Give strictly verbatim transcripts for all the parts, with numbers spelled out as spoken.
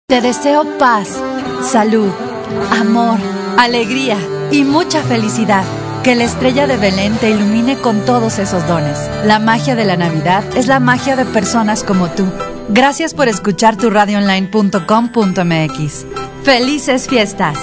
Te deseo paz, salud, amor, alegría y mucha felicidad. Que la estrella de Belén te ilumine con todos esos dones. La magia de la Navidad es la magia de personas como tú. Gracias por escuchar tu radio online punto com punto m x. ¡Felices fiestas!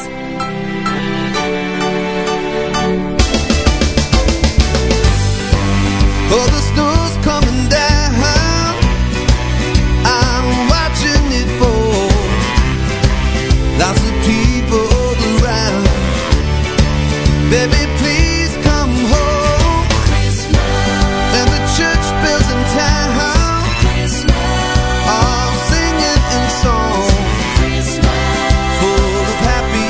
Oh, the snow's coming down. I'm watching it fall. Lots of people around. Baby, please come home. Christmas. And the church bells in town. Christmas. Are singing in song. Christmas. Full of happy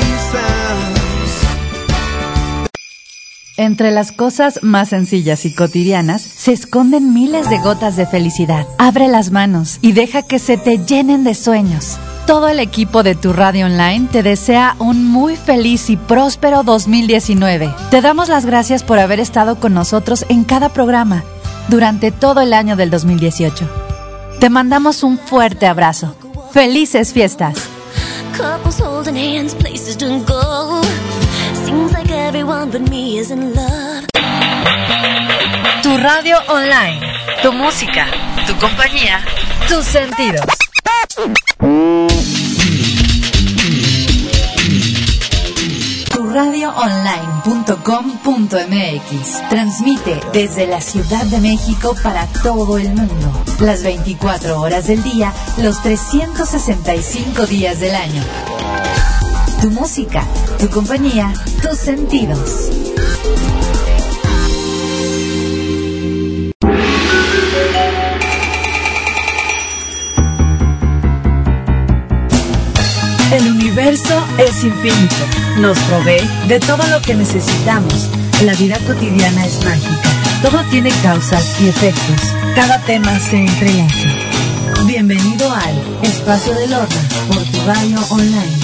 sounds. Entre las cosas más sencillas y cotidianas se esconden miles de gotas de felicidad. Abre las manos y deja que se te llenen de sueños. Todo el equipo de tu radio online te desea un muy feliz y próspero dos mil diecinueve. Te damos las gracias por haber estado con nosotros en cada programa durante todo el año del dos mil dieciocho. Te mandamos un fuerte abrazo. ¡Felices fiestas! Couples holding hands, places to go. Seems like everyone but me is in love. Tu radio online, tu música, tu compañía, tus sentidos. tu radio online punto com punto m x transmite desde la Ciudad de México para todo el mundo, las veinticuatro horas del día, los trescientos sesenta y cinco días del año. Tu música, tu compañía, tus sentidos. El universo es infinito, nos provee de todo lo que necesitamos. La vida cotidiana es mágica, todo tiene causas y efectos, cada tema se entrelaza. Bienvenido al Espacio del Horno por tu radio online.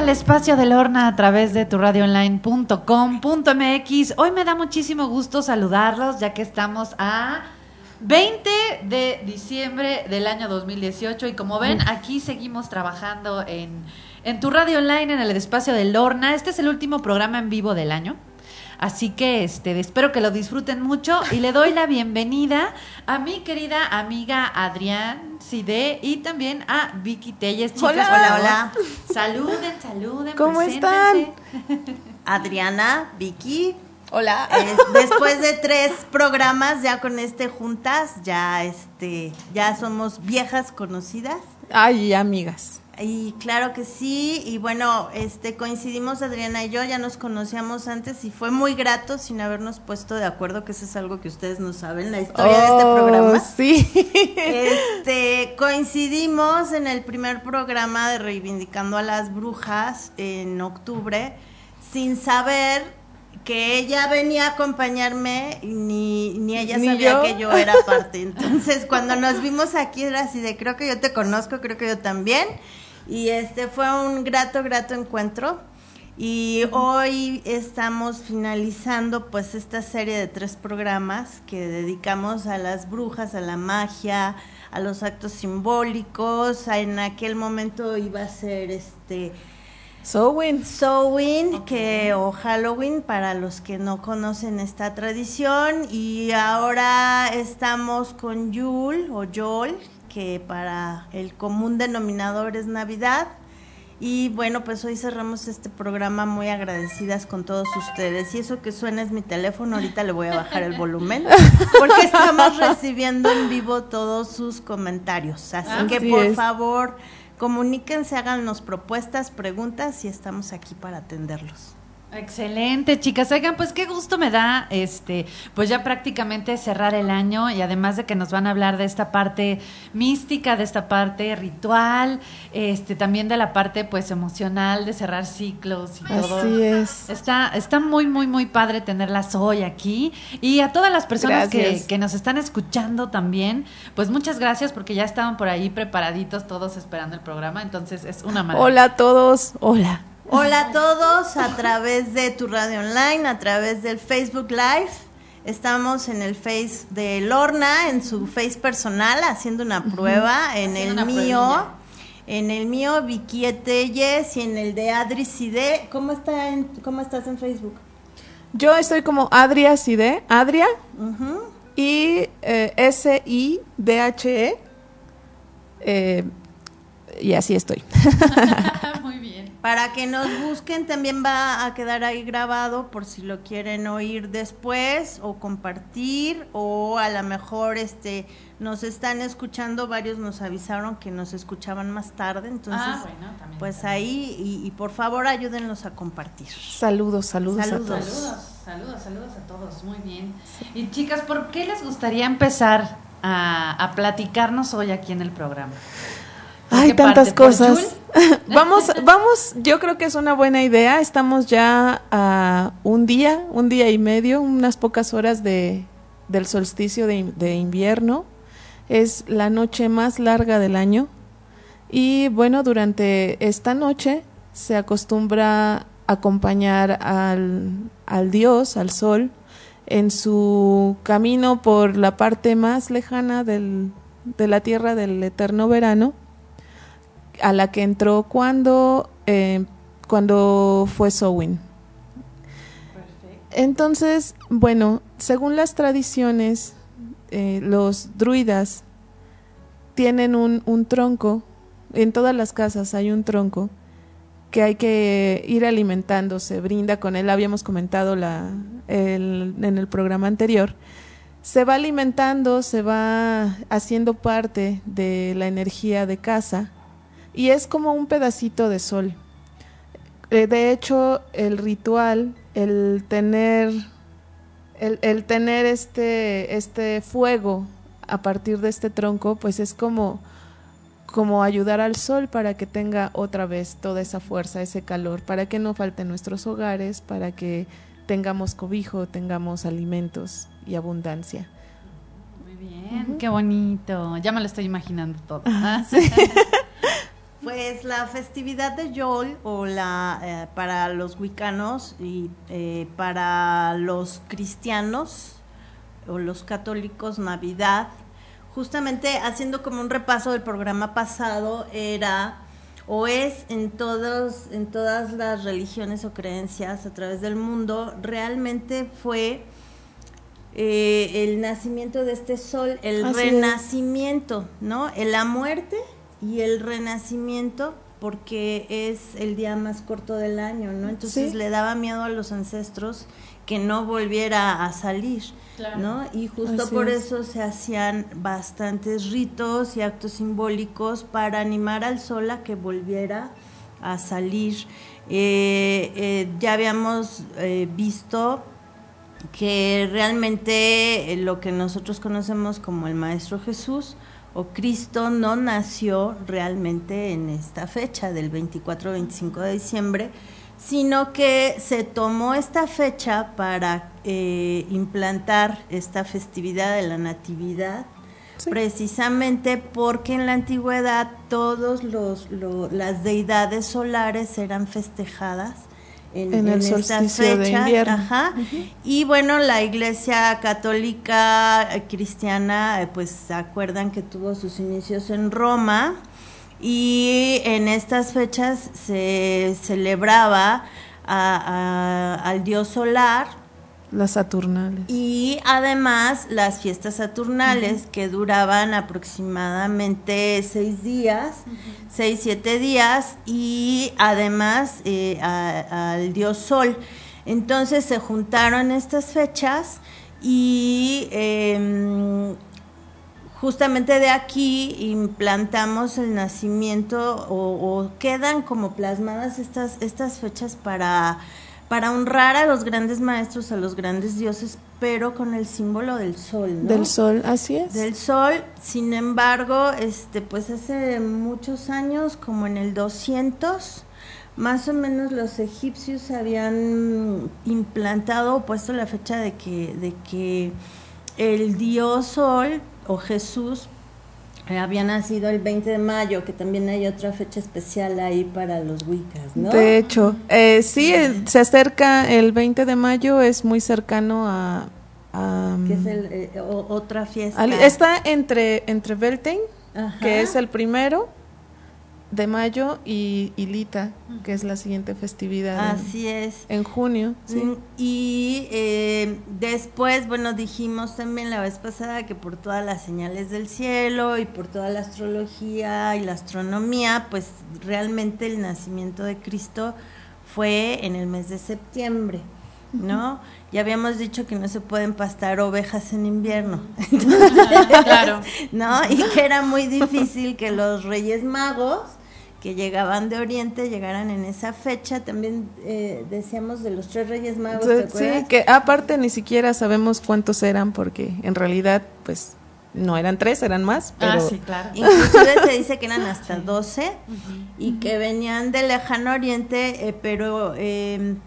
al espacio de Lorna a través de tu radio online punto com punto m x. Hoy me da muchísimo gusto saludarlos, ya que estamos a veinte de diciembre del año dos mil dieciocho y como ven, aquí seguimos trabajando en, en tu radio online, en el espacio de Lorna. Este es el último programa en vivo del año. Así que este, espero que lo disfruten mucho y le doy la bienvenida a mi querida amiga Adrián Cide y también a Vicky Telles. Chicas, hola, hola, hola. Saluden, saluden. ¿Cómo preséntense. están? Adriana, Vicky. Hola. Eh, después de tres programas ya con este juntas, ya este, ya somos viejas conocidas. Ay, amigas. Y claro que sí, y bueno, este coincidimos Adriana y yo, ya nos conocíamos antes y fue muy grato sin habernos puesto de acuerdo, que eso es algo que ustedes no saben, la historia oh, de este programa. Sí. Este, coincidimos en el primer programa de Reivindicando a las Brujas en octubre, sin saber que ella venía a acompañarme y ni, ni ella ¿Ni sabía yo? que yo era parte. Entonces, cuando nos vimos aquí era así de, creo que yo te conozco, creo que yo también. Y este fue un grato, grato encuentro. Y hoy estamos finalizando pues esta serie de tres programas que dedicamos a las brujas, a la magia, a los actos simbólicos. En aquel momento iba a ser este... Samhain. Samhain, okay. que o Halloween para los que no conocen esta tradición, y ahora estamos con Yule o Yol, que para el común denominador es Navidad. Y bueno, pues hoy cerramos este programa muy agradecidas con todos ustedes. Y eso que suena es mi teléfono, ahorita le voy a bajar el volumen, porque estamos recibiendo en vivo todos sus comentarios. Así ah, que por es. favor, comuníquense, háganos propuestas, preguntas y estamos aquí para atenderlos. Excelente, chicas. Oigan, pues qué gusto me da este, pues ya prácticamente cerrar el año, y además de que nos van a hablar de esta parte mística, de esta parte ritual, este, también de la parte pues emocional de cerrar ciclos y todo. Así es. Está, está muy, muy, muy padre tenerlas hoy aquí. Y a todas las personas que, que nos están escuchando también, pues muchas gracias, porque ya estaban por ahí preparaditos todos esperando el programa. Entonces es una maravilla. Hola a todos. Hola. Hola a todos, a través de tu radio online, a través del Facebook Live. Estamos en el Face de Lorna, en su Face personal, haciendo una prueba. Uh-huh. En haciendo el mío, pruebilla. En el mío, Vicky Telles, y en el de Adri Cide. ¿Cómo está en, cómo estás en Facebook? Yo estoy como Adria Cide, Adria, uh-huh. y eh, S I D H E, eh, y así estoy. Muy bien. Para que nos busquen, también va a quedar ahí grabado por si lo quieren oír después o compartir, o a lo mejor este nos están escuchando, varios nos avisaron que nos escuchaban más tarde, entonces ah, bueno, también, pues también. ahí y, y por favor ayúdenlos a compartir. Saludos, saludos, saludos. a todos. Saludos, saludos, saludos a todos, muy bien. Sí. Y chicas, ¿por qué les gustaría empezar a, a platicarnos hoy aquí en el programa? Hay tantas cosas. vamos, vamos, yo creo que es una buena idea. Estamos ya a un día, un día y medio, unas pocas horas de del solsticio de, de invierno. Es la noche más larga del año. Y bueno, durante esta noche se acostumbra a acompañar al, al dios, al sol, en su camino por la parte más lejana del, de la tierra del eterno verano, a la que entró cuando eh, cuando fue Samhain. Entonces, bueno, según las tradiciones, eh, los druidas tienen un, un tronco, en todas las casas hay un tronco que hay que ir alimentando, se brinda con él, habíamos comentado la, el, en el programa anterior. Se va alimentando, se va haciendo parte de la energía de casa, y es como un pedacito de sol. Eh, de hecho, el ritual, el tener, el, el tener este, este fuego a partir de este tronco, pues es como, como ayudar al sol para que tenga otra vez toda esa fuerza, ese calor, para que no falten nuestros hogares, para que tengamos cobijo, tengamos alimentos y abundancia. Muy bien, uh-huh. Qué bonito. Ya me lo estoy imaginando todo. Ah, sí. Pues Pues la festividad de Yule, o la eh, para los wicanos y eh, para los cristianos o los católicos, Navidad, justamente haciendo como un repaso del programa pasado, era o es en todos en todas las religiones o creencias a través del mundo, realmente fue eh, el nacimiento de este sol, el Así renacimiento, es. ¿no? La muerte y el renacimiento, porque es el día más corto del año, ¿no? Entonces sí. le daba miedo a los ancestros que no volviera a salir, claro. ¿no? Y justo Así por es. eso se hacían bastantes ritos y actos simbólicos para animar al sol a que volviera a salir. Eh, eh, ya habíamos eh, visto que realmente eh, lo que nosotros conocemos como el Maestro Jesús o Cristo no nació realmente en esta fecha del veinticuatro veinticinco de diciembre, sino que se tomó esta fecha para eh, implantar esta festividad de la Natividad, sí. precisamente porque en la antigüedad todos los, los las deidades solares eran festejadas en, en, en el estas solsticio de invierno. Ajá. Uh-huh. Y bueno, la Iglesia Católica eh, Cristiana, eh, pues se acuerdan que tuvo sus inicios en Roma, y en estas fechas se celebraba a, a, al dios solar, las Saturnales, y además las fiestas saturnales, uh-huh. que duraban aproximadamente seis días, uh-huh. seis, siete días, y además eh, a, al dios sol. Entonces se juntaron estas fechas y eh, justamente de aquí implantamos el nacimiento o, o quedan como plasmadas estas, estas fechas para, para honrar a los grandes maestros, a los grandes dioses, pero con el símbolo del sol, ¿no? Del sol, así es. Del sol. Sin embargo, este, pues hace muchos años, como en el doscientos, más o menos los egipcios habían implantado o puesto la fecha de que, de que el dios sol o Jesús eh, había nacido el veinte de mayo, que también hay otra fecha especial ahí para los wiccas, ¿no? De hecho, eh, sí, eh, se acerca el veinte de mayo, es muy cercano a... a que es el, eh, o, otra fiesta. Al, está entre, entre Beltane, Ajá. que es el primero de mayo, y, y Lita, que es la siguiente festividad. Así en, es. En junio. Sí. Y eh, después, bueno, dijimos también la vez pasada que por todas las señales del cielo y por toda la astrología y la astronomía, pues realmente el nacimiento de Cristo fue en el mes de septiembre, ¿no? Uh-huh. Ya habíamos dicho que no se pueden pastar ovejas en invierno. Entonces, claro. ¿no? Y que era muy difícil que los Reyes Magos que llegaban de Oriente llegaran en esa fecha. También eh, decíamos de los tres Reyes Magos, ¿te acuerdas? Sí, que aparte ni siquiera sabemos cuántos eran, porque en realidad pues no eran tres, eran más, pero... Ah, sí, claro. Inclusive se dice que eran hasta doce, uh-huh. y uh-huh. que venían del lejano Oriente, eh, pero... Eh,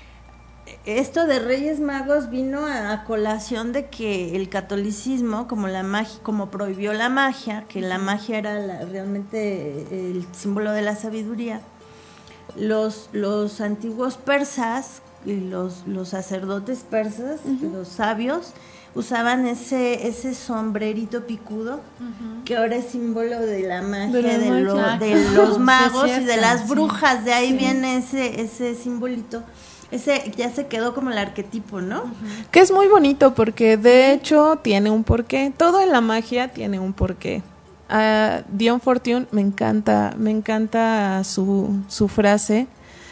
esto de Reyes Magos vino a, a colación de que el catolicismo, como la magia, como prohibió la magia, que la magia era la, realmente el símbolo de la sabiduría, los los antiguos persas y los los sacerdotes persas, uh-huh. los sabios, usaban ese ese sombrerito picudo, uh-huh. que ahora es símbolo de la magia, de, la de, magia. Lo, de los magos sí, y de las brujas, sí. de ahí sí. viene ese ese simbolito. Ese ya se quedó como el arquetipo, ¿no? Uh-huh. Que es muy bonito porque de hecho tiene un porqué. Todo en la magia tiene un porqué. Uh, Dion Fortune, me encanta, me encanta su, su frase.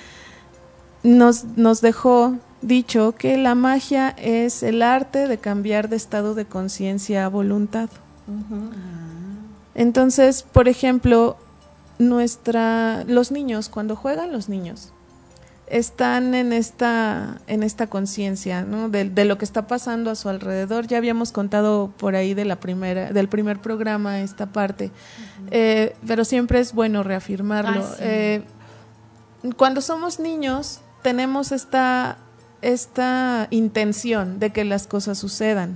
Nos, nos dejó dicho que la magia es el arte de cambiar de estado de conciencia a voluntad. Uh-huh. Entonces, por ejemplo, nuestra, los niños, cuando juegan los niños, están en esta en esta conciencia, ¿no? de, de lo que está pasando a su alrededor. Ya habíamos contado por ahí de la primera del primer programa esta parte, uh-huh. eh, pero siempre es bueno reafirmarlo. Ay, sí. eh, cuando somos niños tenemos esta esta intención de que las cosas sucedan.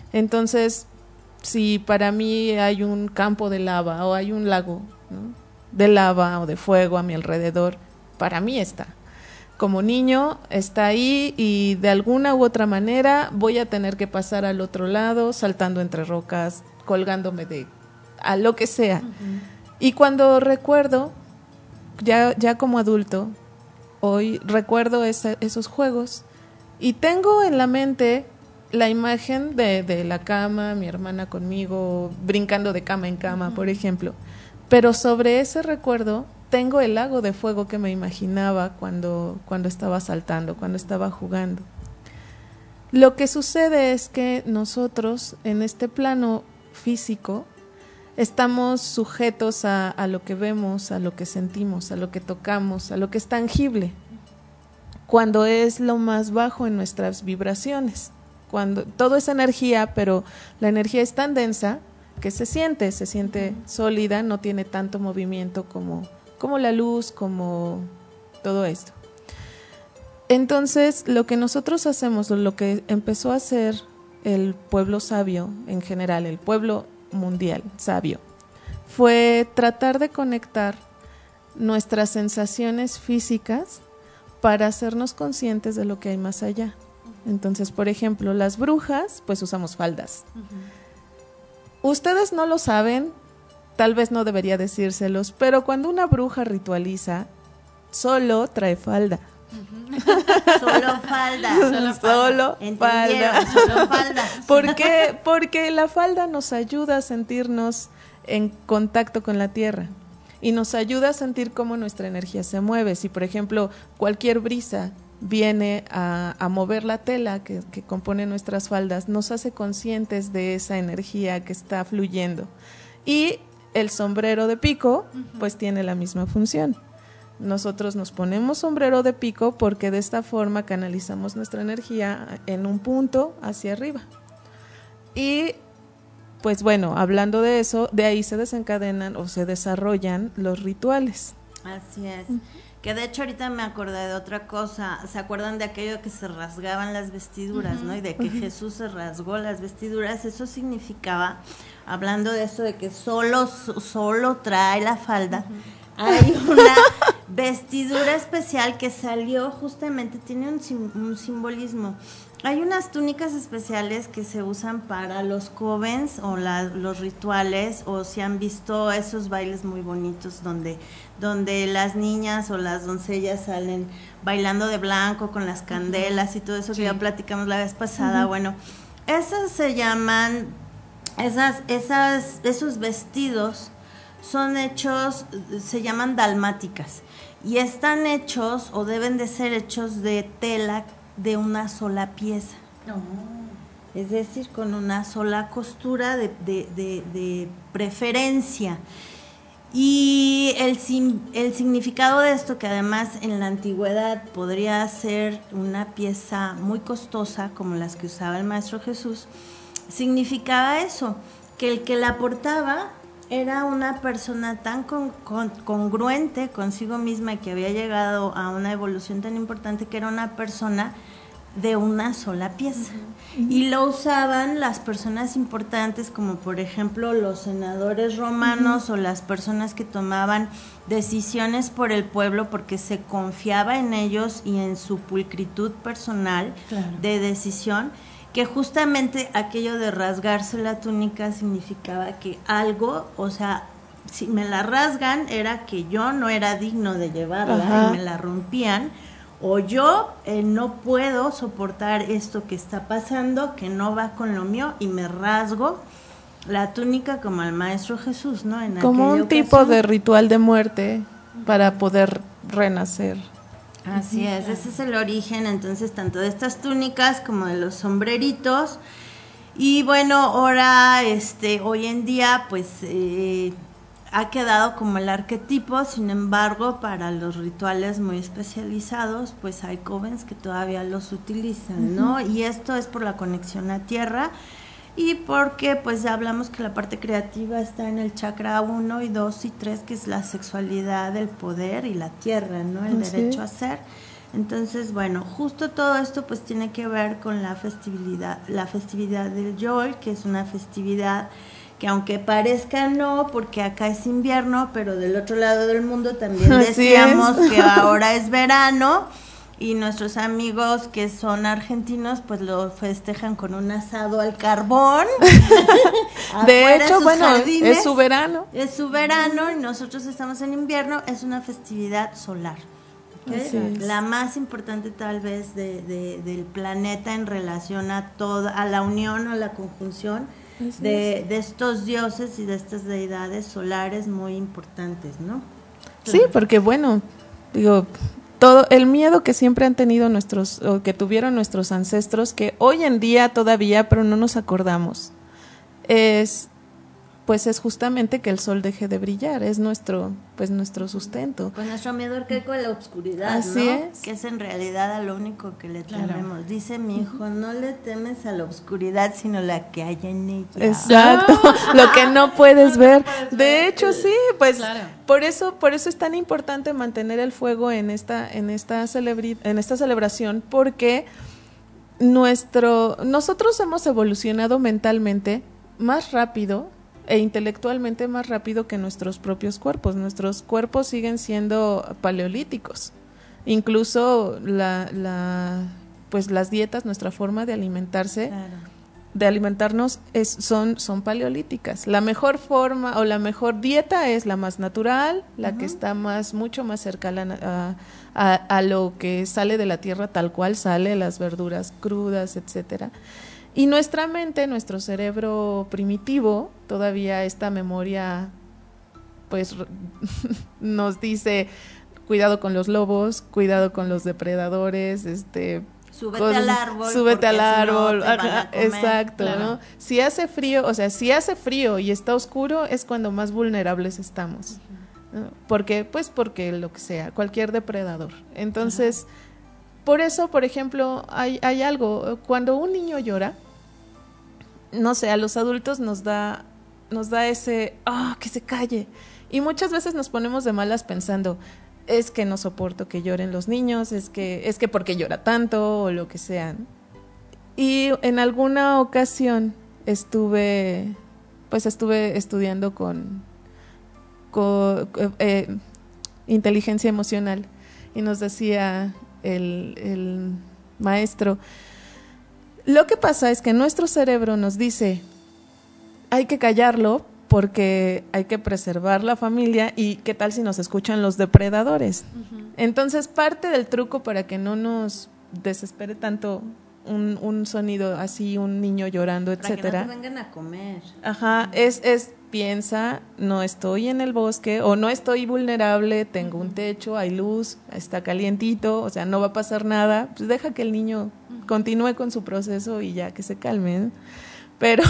Entonces, si para mí hay un campo de lava o hay un lago, ¿no? de lava o de fuego a mi alrededor, para mí está. Como niño está ahí y de alguna u otra manera voy a tener que pasar al otro lado, saltando entre rocas, colgándome de a lo que sea. Uh-huh. Y cuando recuerdo, ya, ya como adulto, hoy recuerdo esa, esos juegos y tengo en la mente la imagen de, de la cama, mi hermana conmigo, brincando de cama en cama, uh-huh. por ejemplo. Pero sobre ese recuerdo tengo el lago de fuego que me imaginaba cuando, cuando estaba saltando, cuando estaba jugando. Lo que sucede es que nosotros en este plano físico estamos sujetos a, a lo que vemos, a lo que sentimos, a lo que tocamos, a lo que es tangible, cuando es lo más bajo en nuestras vibraciones. Cuando todo es energía, pero la energía es tan densa que se siente, se siente sólida, no tiene tanto movimiento como, como la luz, como todo esto. Entonces, lo que nosotros hacemos, lo que empezó a hacer el pueblo sabio en general, el pueblo mundial sabio, fue tratar de conectar nuestras sensaciones físicas para hacernos conscientes de lo que hay más allá. Entonces, por ejemplo, las brujas, pues usamos faldas. Uh-huh. Ustedes no lo saben, tal vez no debería decírselos, pero cuando una bruja ritualiza, solo trae falda. Uh-huh. Solo falda. Solo, solo falda. Solo falda. ¿Por qué? Porque la falda nos ayuda a sentirnos en contacto con la tierra y nos ayuda a sentir cómo nuestra energía se mueve. Si, por ejemplo, cualquier brisa viene a, a mover la tela que, que compone nuestras faldas, nos hace conscientes de esa energía que está fluyendo. Y el sombrero de pico, uh-huh. pues tiene la misma función. Nosotros nos ponemos sombrero de pico porque de esta forma canalizamos nuestra energía en un punto hacia arriba. Y pues bueno, hablando de eso, de ahí se desencadenan o se desarrollan los rituales. Así es. Uh-huh. Que de hecho ahorita me acordé de otra cosa. ¿Se acuerdan de aquello que se rasgaban las vestiduras, uh-huh. ¿no? Y de que uh-huh. Jesús se rasgó las vestiduras. Eso significaba, hablando de eso de que solo, solo trae la falda, uh-huh. hay una vestidura especial que salió justamente, tiene un, un simbolismo. Hay unas túnicas especiales que se usan para los covens o la, los rituales, o si han visto esos bailes muy bonitos donde, donde las niñas o las doncellas salen bailando de blanco con las candelas y todo eso, sí. que ya platicamos la vez pasada. Uh-huh. Bueno, esas se llaman, esas, esas, esos vestidos son hechos, se llaman dalmáticas, y están hechos o deben de ser hechos de tela de una sola pieza, oh. es decir, con una sola costura de, de, de, de preferencia. Y el, el significado de esto, que además en la antigüedad podría ser una pieza muy costosa, como las que usaba el Maestro Jesús, significaba eso, que el que la portaba era una persona tan con, con, congruente consigo misma, que había llegado a una evolución tan importante, que era una persona de una sola pieza. Uh-huh. Y lo usaban las personas importantes, como por ejemplo los senadores romanos, uh-huh. o las personas que tomaban decisiones por el pueblo, porque se confiaba en ellos y en su pulcritud personal, claro. de decisión, que justamente aquello de rasgarse la túnica significaba que algo, o sea, si me la rasgan era que yo no era digno de llevarla, ajá. y me la rompían, o yo eh, no puedo soportar esto que está pasando, que no va con lo mío, y me rasgo la túnica como el Maestro Jesús, ¿no? En como un ocasión. tipo de ritual de muerte para poder renacer. Así es, ese es el origen, entonces, tanto de estas túnicas como de los sombreritos. Y bueno, ahora, este, hoy en día, pues, eh, ha quedado como el arquetipo. Sin embargo, para los rituales muy especializados, pues hay covens que todavía los utilizan, ¿no? Uh-huh. Y esto es por la conexión a tierra, y porque pues ya hablamos que la parte creativa está en el chakra uno y dos y tres, que es la sexualidad, el poder y la tierra, ¿no? El ¿sí? derecho a ser. Entonces, bueno, justo todo esto pues tiene que ver con la festividad, la festividad del Yol, que es una festividad que aunque parezca no, porque acá es invierno, pero del otro lado del mundo también Así decíamos es. que ahora es verano, y nuestros amigos que son argentinos pues lo festejan con un asado al carbón. De afuera hecho, sus bueno, jardines. es su verano. Es su verano y nosotros estamos en invierno, es una festividad solar. ¿Ok? Así es. La más importante tal vez de, de- del planeta en relación a toda, a la unión o la conjunción Así de, de estos dioses y de estas deidades solares muy importantes, ¿no? Sí, porque bueno, digo, todo el miedo que siempre han tenido nuestros, o que tuvieron nuestros ancestros, que hoy en día todavía, pero no nos acordamos, es, pues es justamente que el sol deje de brillar, es nuestro, pues nuestro sustento. Pues nuestro miedo arcaico a la oscuridad, Así ¿no? es. Que es en realidad a lo único que le Claro. tememos. Dice mi hijo, no le temes a la oscuridad, sino la que hay en ella. Exacto, lo que no puedes ver. De hecho, sí, pues Claro. por eso, por eso es tan importante mantener el fuego en esta, en esta celebri- en esta celebración, porque nuestro, nosotros hemos evolucionado mentalmente más rápido e intelectualmente más rápido que nuestros propios cuerpos. Nuestros cuerpos siguen siendo paleolíticos. Incluso la, la, pues las dietas, nuestra forma de alimentarse, Claro. de alimentarnos es, son, son paleolíticas. La mejor forma o la mejor dieta es la más natural, la que está más, mucho más cerca a, la na- a, a, a lo que sale de la tierra tal cual sale, las verduras crudas, etcétera. Y nuestra mente, nuestro cerebro primitivo, todavía esta memoria, pues nos dice cuidado con los lobos, cuidado con los depredadores, este Súbete cosas- al árbol. súbete porque al si no árbol, te van a ajá, comer. exacto, Claro. ¿no? Si hace frío, o sea, si hace frío y está oscuro es cuando más vulnerables estamos. ¿No? Porque, pues porque lo que sea, cualquier depredador. Entonces, por eso, por ejemplo, hay, hay algo, cuando un niño llora, no sé, a los adultos nos da, nos da ese, ah, que se calle. Y muchas veces nos ponemos de malas pensando, es que no soporto que lloren los niños, es que, es que porque llora tanto o lo que sea. Y en alguna ocasión estuve, pues estuve estudiando con, con eh, inteligencia emocional y nos decía el, el maestro, lo que pasa es que nuestro cerebro nos dice, hay que callarlo porque hay que preservar la familia y qué tal si nos escuchan los depredadores. Uh-huh. Entonces, parte del truco para que no nos desespere tanto un, un sonido así, un niño llorando, para etcétera. Que no te vengan a comer. Ajá, es, es piensa, no estoy en el bosque o no estoy vulnerable, tengo un techo, hay luz, está calientito, o sea, no va a pasar nada, pues deja que el niño continúe con su proceso y ya que se calme, ¿no? Pero,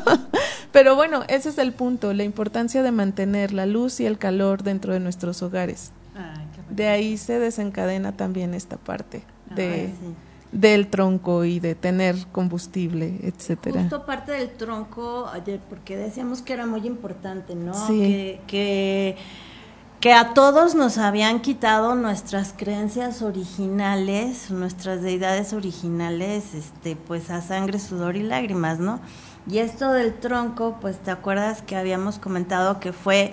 pero bueno, ese es el punto, la importancia de mantener la luz y el calor dentro de nuestros hogares. Ay, qué bonito. De ahí se desencadena también esta parte de, Ay, sí. del tronco y de tener combustible, etcétera. Justo parte del tronco, ayer, porque decíamos que era muy importante, ¿no? Sí. Que, que, que a todos nos habían quitado nuestras creencias originales, nuestras deidades originales, este, pues a sangre, sudor y lágrimas, ¿no? Y esto del tronco, pues te acuerdas que habíamos comentado que fue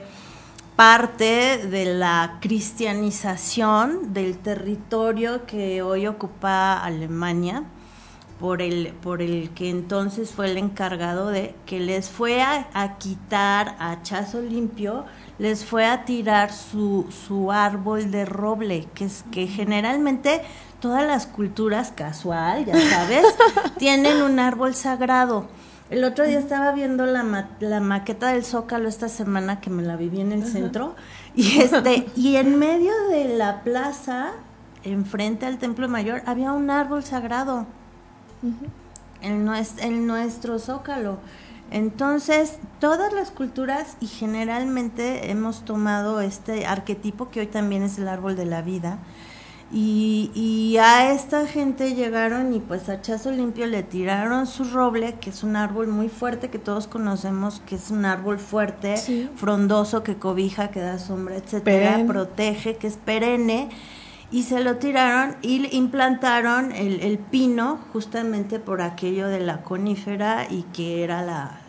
parte de la cristianización del territorio que hoy ocupa Alemania, por el, por el que entonces fue el encargado de que les fue a, a quitar a hachazo limpio, les fue a tirar su, su árbol de roble, que es que generalmente todas las culturas, casual, ya sabes, tienen un árbol sagrado. El otro día estaba viendo la, ma- la maqueta del Zócalo esta semana, que me la viví en el uh-huh. centro, y este y en medio de la plaza, enfrente al Templo Mayor, había un árbol sagrado, uh-huh. en, nues- en nuestro Zócalo. Entonces, todas las culturas, y generalmente hemos tomado este arquetipo, que hoy también es el árbol de la vida, Y, y a esta gente llegaron y pues a hachazo limpio le tiraron su roble, que es un árbol muy fuerte que todos conocemos, que es un árbol fuerte, sí. frondoso, que cobija, que da sombra, etcétera, perenne. Protege, que es perenne, y se lo tiraron y implantaron el, el pino justamente por aquello de la conífera y que era la,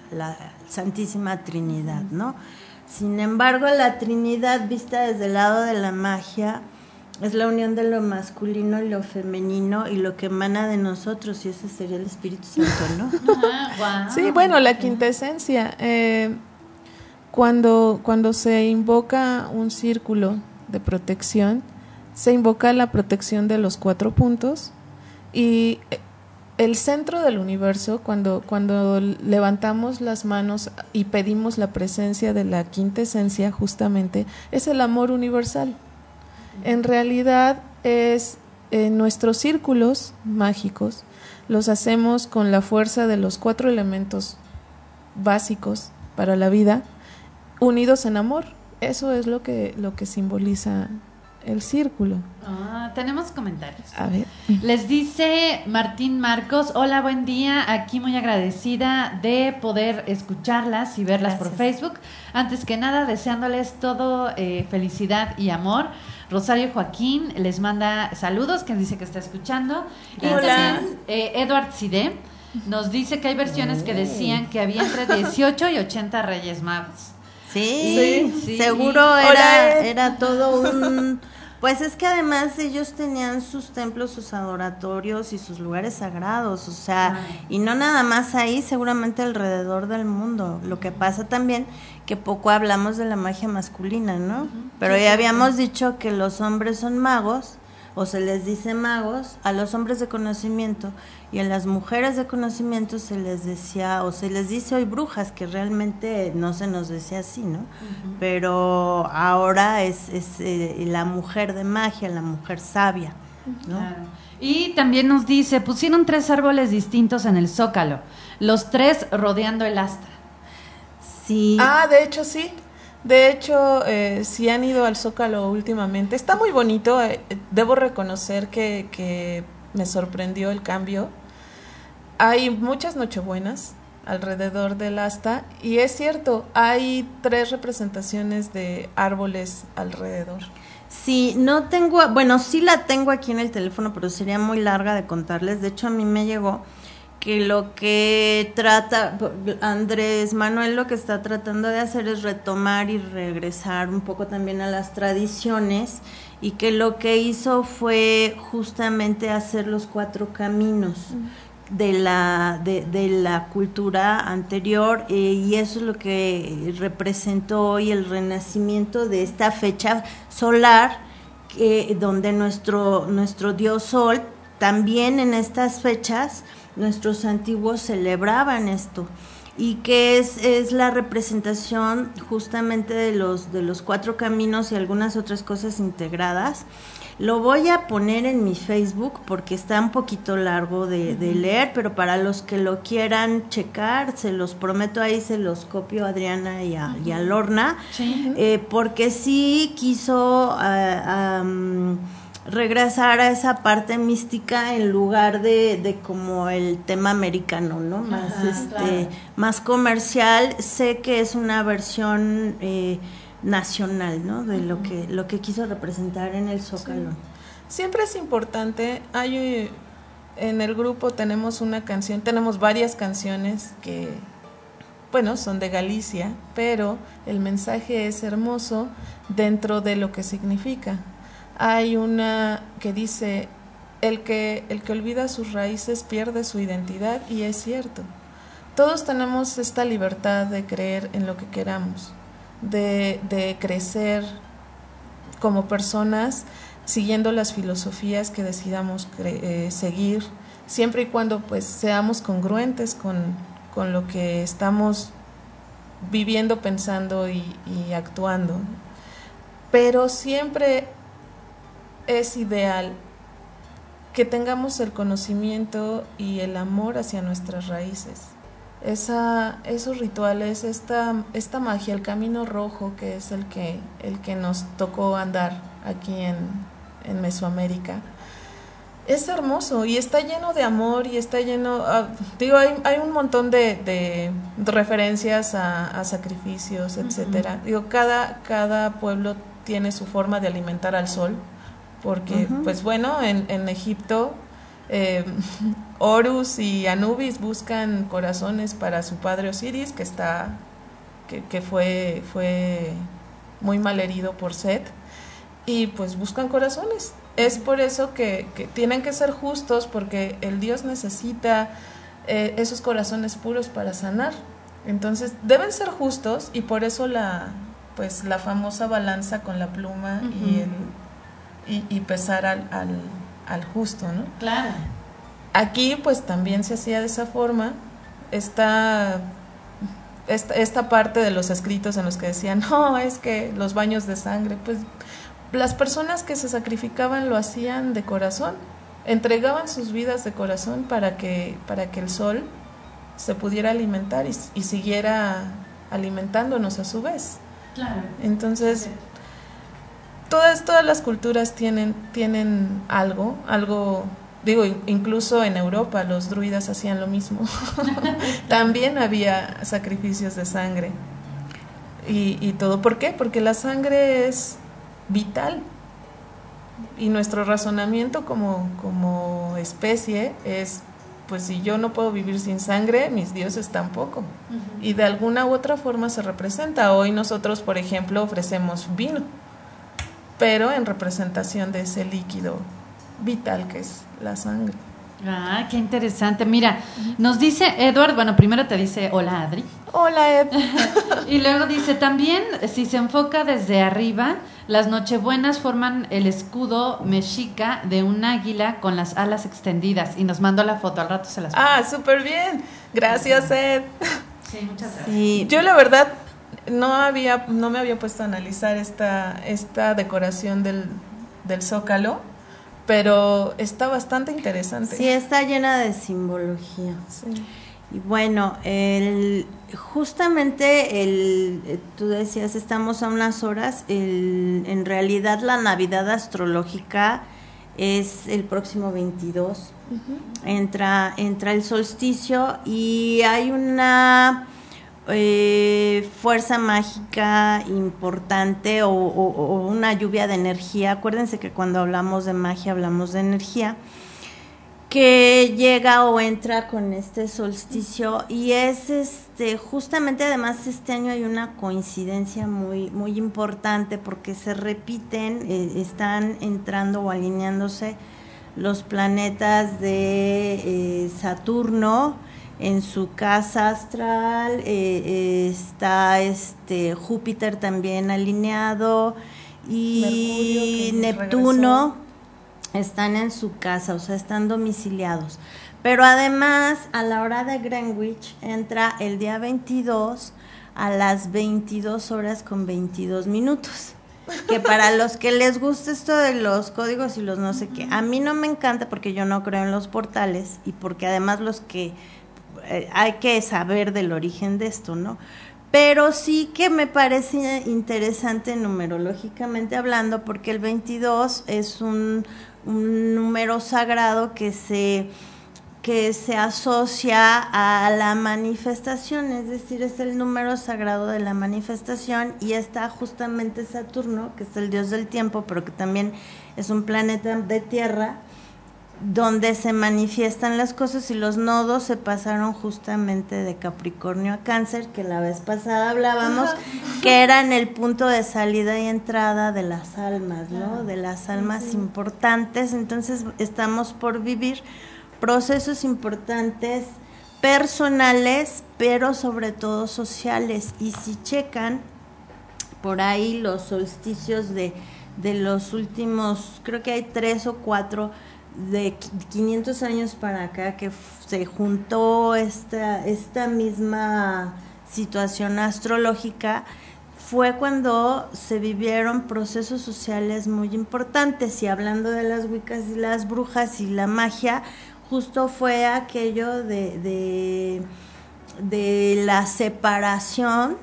la Santísima Trinidad, ¿no? Sin embargo, la Trinidad vista desde el lado de la magia es la unión de lo masculino y lo femenino y lo que emana de nosotros, y ese sería el Espíritu Santo, ¿no? Ah, wow. Sí, bueno, la quintesencia. Eh, cuando, cuando se invoca un círculo de protección, se invoca la protección de los cuatro puntos, y el centro del universo, cuando, cuando levantamos las manos y pedimos la presencia de la quintesencia, justamente, es el amor universal. En realidad es eh, nuestros círculos mágicos los hacemos con la fuerza de los cuatro elementos básicos para la vida, unidos en amor. Eso es lo que, lo que simboliza el círculo. Ah, tenemos comentarios. A ver. Les dice Martín Marcos: hola, buen día, aquí muy agradecida de poder escucharlas y verlas Gracias. Por Facebook. Antes que nada, deseándoles todo eh, felicidad y amor. Rosario Joaquín les manda saludos, que dice que está escuchando. Y Hola. también eh, Edward Cide nos dice que hay versiones que decían que había entre dieciocho y ochenta Reyes Magos. Sí, sí, sí. seguro era, era todo un... Pues es que además ellos tenían sus templos, sus adoratorios y sus lugares sagrados, o sea, y no nada más ahí, seguramente alrededor del mundo. Lo que pasa también que poco hablamos de la magia masculina, ¿no? Uh-huh. Pero sí, ya habíamos sí. dicho que los hombres son magos, o se les dice magos, a los hombres de conocimiento, y a las mujeres de conocimiento se les decía, o se les dice hoy brujas, que realmente no se nos decía así, ¿no? Uh-huh. Pero ahora es, es eh, la mujer de magia, la mujer sabia, ¿no? Claro. Y también nos dice, pusieron tres árboles distintos en el Zócalo, los tres rodeando el asta. Sí. Ah, de hecho sí. De hecho, eh, si han ido al Zócalo últimamente, está muy bonito. Eh, debo reconocer que, que me sorprendió el cambio. Hay muchas nochebuenas alrededor del asta, y es cierto, hay tres representaciones de árboles alrededor. Sí, no tengo, bueno, sí la tengo aquí en el teléfono, pero sería muy larga de contarles. De hecho, a mí me llegó que lo que trata Andrés Manuel, lo que está tratando de hacer es retomar y regresar un poco también a las tradiciones, y que lo que hizo fue justamente hacer los cuatro caminos uh-huh. de la de, de la cultura anterior, eh, y eso es lo que representó hoy el renacimiento de esta fecha solar, eh, donde nuestro nuestro dios Sol también en estas fechas nuestros antiguos celebraban esto, y que es, es la representación justamente de los, de los cuatro caminos y algunas otras cosas integradas. Lo voy a poner en mi Facebook porque está un poquito largo de, de leer, pero para los que lo quieran checar, se los prometo, ahí se los copio a Adriana y a, y a Lorna, sí. eh, porque sí quiso... Uh, um, regresar a esa parte mística en lugar de, de como el tema americano, ¿no? Más Ajá, este claro. más comercial. Sé que es una versión eh, nacional, ¿no? De uh-huh. lo que lo que quiso representar en el Zócalo. Sí. Siempre es importante. Hay en el grupo tenemos una canción, tenemos varias canciones que, bueno, son de Galicia, pero el mensaje es hermoso dentro de lo que significa. Hay una que dice, el que, el que olvida sus raíces pierde su identidad, y es cierto. Todos tenemos esta libertad de creer en lo que queramos, de, de crecer como personas siguiendo las filosofías que decidamos cre- eh, seguir, siempre y cuando pues seamos congruentes con, con lo que estamos viviendo, pensando y, y actuando. Pero siempre es ideal que tengamos el conocimiento y el amor hacia nuestras raíces. Esa, esos rituales, esta, esta magia, el camino rojo, que es el que, el que nos tocó andar aquí en, en Mesoamérica, es hermoso y está lleno de amor y está lleno, uh, digo, hay, hay un montón de, de referencias a, a sacrificios, etcétera. Uh-huh. Digo, cada, cada pueblo tiene su forma de alimentar al sol, porque uh-huh. pues bueno, en, en Egipto eh, Horus y Anubis buscan corazones para su padre Osiris, que está que, que fue fue muy mal herido por Set, y pues buscan corazones. Es por eso que, que tienen que ser justos, porque el dios necesita eh, esos corazones puros para sanar. Entonces deben ser justos, y por eso la pues la famosa balanza con la pluma uh-huh. y, el, y, y pesar al, al, al justo, ¿no? Claro. Aquí pues también se hacía de esa forma. Está esta, esta parte de los escritos en los que decían, no, es que los baños de sangre, pues las personas que se sacrificaban lo hacían de corazón, entregaban sus vidas de corazón para que, para que el sol se pudiera alimentar y, y siguiera alimentándonos a su vez. Claro. Entonces, sí. todas, todas las culturas tienen, tienen algo, algo, digo, incluso en Europa los druidas hacían lo mismo. También había sacrificios de sangre y, y todo. ¿Por qué? Porque la sangre es vital, y nuestro razonamiento como, como especie es, pues si yo no puedo vivir sin sangre, mis dioses tampoco. Uh-huh. Y de alguna u otra forma se representa. Hoy nosotros, por ejemplo, ofrecemos vino, pero en representación de ese líquido vital que es la sangre. Ah, qué interesante. Mira, nos dice Edward, bueno, primero te dice hola Adri. Hola Ed. Y luego dice también, si se enfoca desde arriba, las nochebuenas forman el escudo mexica de un águila con las alas extendidas, y nos mandó la foto, al rato se las pongo. Ah, súper bien. Gracias, Ed. Sí, muchas gracias. Sí. Yo la verdad no había no me había puesto a analizar esta esta decoración del del Zócalo, pero está bastante interesante. Sí, está llena de simbología. Sí. Y bueno, el, justamente el, tú decías, estamos a unas horas, el, en realidad la Navidad astrológica es el próximo veintidós, uh-huh. entra, entra el solsticio y hay una eh, fuerza mágica importante o, o, o una lluvia de energía. Acuérdense que cuando hablamos de magia hablamos de energía, que llega o entra con este solsticio, y es este justamente, además este año hay una coincidencia muy muy importante porque se repiten, eh, están entrando o alineándose los planetas de eh, Saturno en su casa astral, eh, eh, está este Júpiter también alineado, y Neptuno regresó. Están en su casa, o sea, están domiciliados. Pero además, a la hora de Greenwich, entra el día veintidós a las veintidós horas con veintidós minutos. Que para los que les gusta esto de los códigos y los no sé qué, a mí no me encanta porque yo no creo en los portales, y porque además los que eh, hay que saber del origen de esto, ¿no? Pero sí que me parece interesante numerológicamente hablando, porque el veintidós es un, un número sagrado que se, que se asocia a la manifestación, es decir, es el número sagrado de la manifestación, y está justamente Saturno, que es el dios del tiempo, pero que también es un planeta de tierra, donde se manifiestan las cosas, y los nodos se pasaron justamente de Capricornio a Cáncer, que la vez pasada hablábamos que eran el punto de salida y entrada de las almas, ¿no? De las almas sí. importantes. Entonces estamos por vivir procesos importantes personales, pero sobre todo sociales, y si checan por ahí los solsticios de, de los últimos, creo que hay tres o cuatro de quinientos años para acá, que se juntó esta, esta misma situación astrológica, fue cuando se vivieron procesos sociales muy importantes. Y hablando de las wiccas y las brujas y la magia, justo fue aquello de, de, de la separación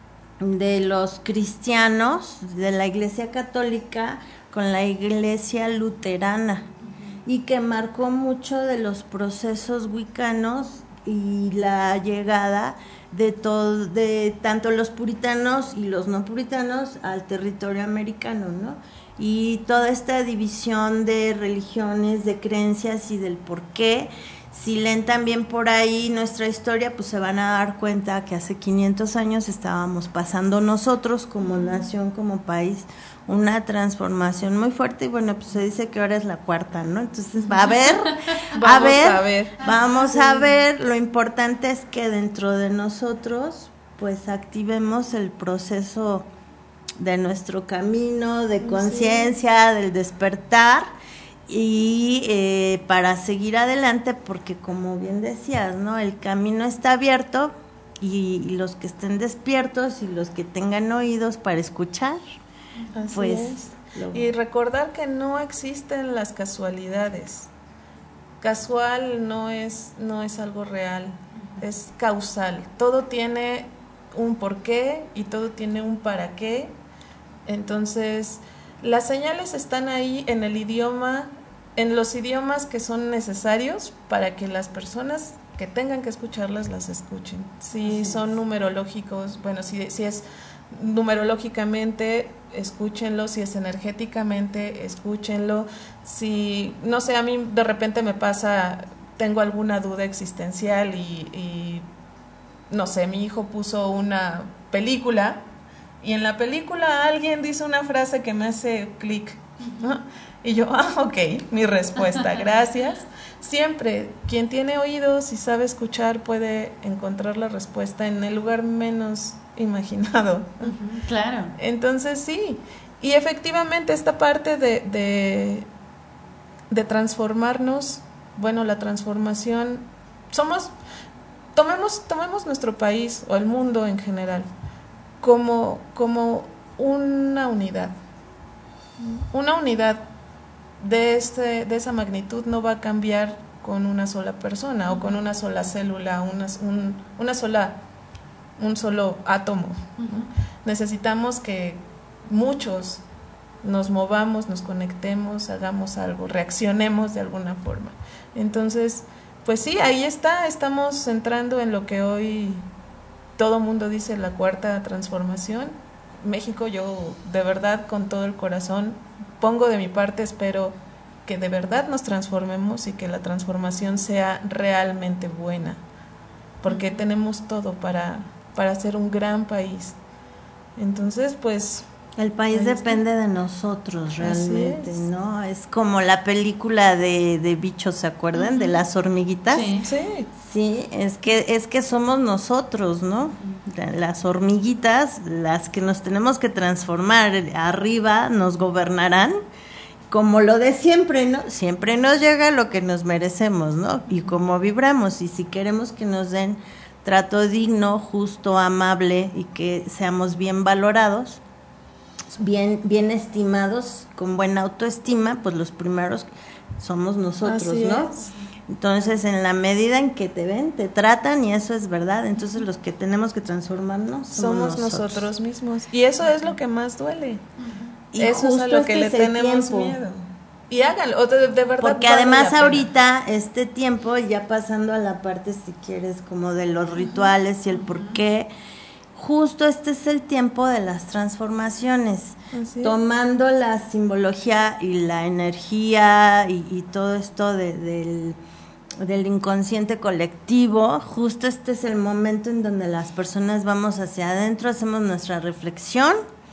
de los cristianos, de la Iglesia Católica, con la Iglesia Luterana, y que marcó mucho de los procesos wiccanos y la llegada de todo, de tanto los puritanos y los no puritanos al territorio americano, ¿no? Y toda esta división de religiones, de creencias y del por qué Si leen también por ahí nuestra historia, pues se van a dar cuenta que hace quinientos años estábamos pasando nosotros como nación, como país, una transformación muy fuerte y bueno, pues se dice que ahora es la cuarta, ¿no? Entonces, va a ver, a ver, a ver. vamos Sí. a ver, lo importante es que dentro de nosotros, pues activemos el proceso de nuestro camino, de conciencia, del despertar y eh, para seguir adelante, porque como bien decías, ¿no? El camino está abierto y, y los que estén despiertos y los que tengan oídos para escuchar, Así pues es. lo- Y recordar que no existen las casualidades. Casual no es, no es algo real, es causal. Todo tiene un porqué y todo tiene un para qué. Entonces, las señales están ahí en el idioma, en los idiomas que son necesarios para que las personas que tengan que escucharlas las escuchen. Si son numerológicos, bueno, si, si es numerológicamente, escúchenlo, si es energéticamente, escúchenlo. Si, no sé, a mí de repente me pasa, tengo alguna duda existencial y, y no sé, mi hijo puso una película y en la película alguien dice una frase que me hace clic, ¿no? Y yo, ah, ok, mi respuesta, gracias. Siempre, quien tiene oídos y sabe escuchar puede encontrar la respuesta en el lugar menos imaginado. Claro. Entonces sí, y efectivamente esta parte de, de, de transformarnos, bueno, la transformación, somos, tomemos, tomemos nuestro país o el mundo en general como, como una unidad. Una unidad de, este, de esa magnitud no va a cambiar con una sola persona o con una sola célula, una, un, una sola, un solo átomo. ¿No? Necesitamos que muchos nos movamos, nos conectemos, hagamos algo, reaccionemos de alguna forma. Entonces, pues sí, ahí está, estamos entrando en lo que hoy todo mundo dice la cuarta transformación. México, yo de verdad con todo el corazón pongo de mi parte, espero que de verdad nos transformemos y que la transformación sea realmente buena, porque tenemos todo para, para ser un gran país. Entonces, pues el país ahí depende está. de nosotros realmente, es. ¿no? Es como la película de, de bichos, ¿se acuerdan? Uh-huh. De las hormiguitas. Sí. Sí. Sí, es que, es que somos nosotros, ¿no? Las hormiguitas, las que nos tenemos que transformar, arriba nos gobernarán, como lo de siempre, ¿no? Siempre nos llega lo que nos merecemos, ¿no? Y como vibramos, y si queremos que nos den trato digno, justo, amable, y que seamos bien valorados, bien, bien estimados, con buena autoestima, pues los primeros somos nosotros, Así ¿no? es. Entonces, en la medida en que te ven, te tratan, y eso es verdad. Entonces, los que tenemos que transformarnos somos, somos nosotros. nosotros mismos. Y eso es lo que más duele. Y eso es a lo que le este es el tenemos tiempo. miedo. Y háganlo, o de, de verdad. Porque vale además la pena. ahorita, este tiempo, ya pasando a la parte, si quieres, como de los rituales y el por qué, justo este es el tiempo de las transformaciones. Así es. Tomando la simbología y la energía y, y todo esto de, del, del inconsciente colectivo, justo este es el momento en donde las personas vamos hacia adentro, hacemos nuestra reflexión,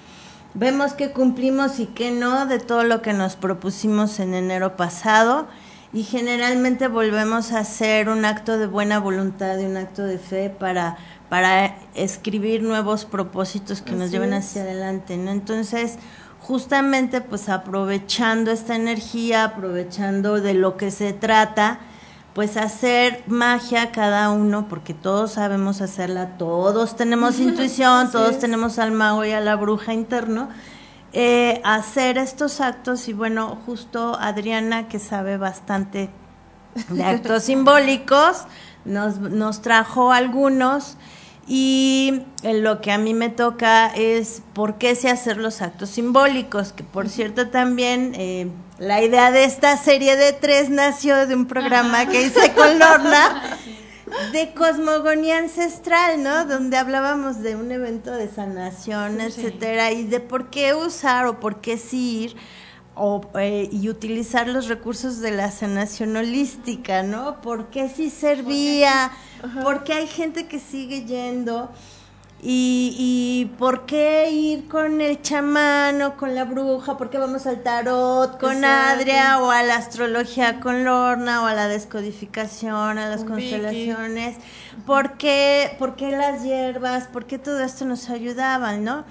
vemos qué cumplimos y qué no de todo lo que nos propusimos en enero pasado, y generalmente volvemos a hacer un acto de buena voluntad y un acto de fe para, para escribir nuevos propósitos que Así nos lleven es. hacia adelante, ¿no? Entonces, justamente pues aprovechando esta energía, aprovechando de lo que se trata, pues hacer magia cada uno, porque todos sabemos hacerla, todos tenemos intuición, Así todos es. tenemos al mago y a la bruja interno, eh, hacer estos actos. Y bueno, justo Adriana, que sabe bastante de actos simbólicos, nos, nos trajo algunos. Y eh, lo que a mí me toca es por qué sé hacer los actos simbólicos, que por cierto también eh, la idea de esta serie de tres nació de un programa Ajá. que hice con Lorna de cosmogonía ancestral, ¿no? Donde hablábamos de un evento de sanación, sí, etcétera, y de por qué usar o por qué sí ir o, eh, y utilizar los recursos de la sanación holística, ¿no? ¿Por qué sí servía? ¿Por qué hay gente que sigue yendo? Y, y ¿por qué ir con el chamán o con la bruja? ¿Por qué vamos al tarot con Exacto. Adria o a la astrología con Lorna o a la descodificación, a las Con Vicky. constelaciones? ¿Por qué, por qué las hierbas? ¿Por qué todo esto nos ayudaban, no?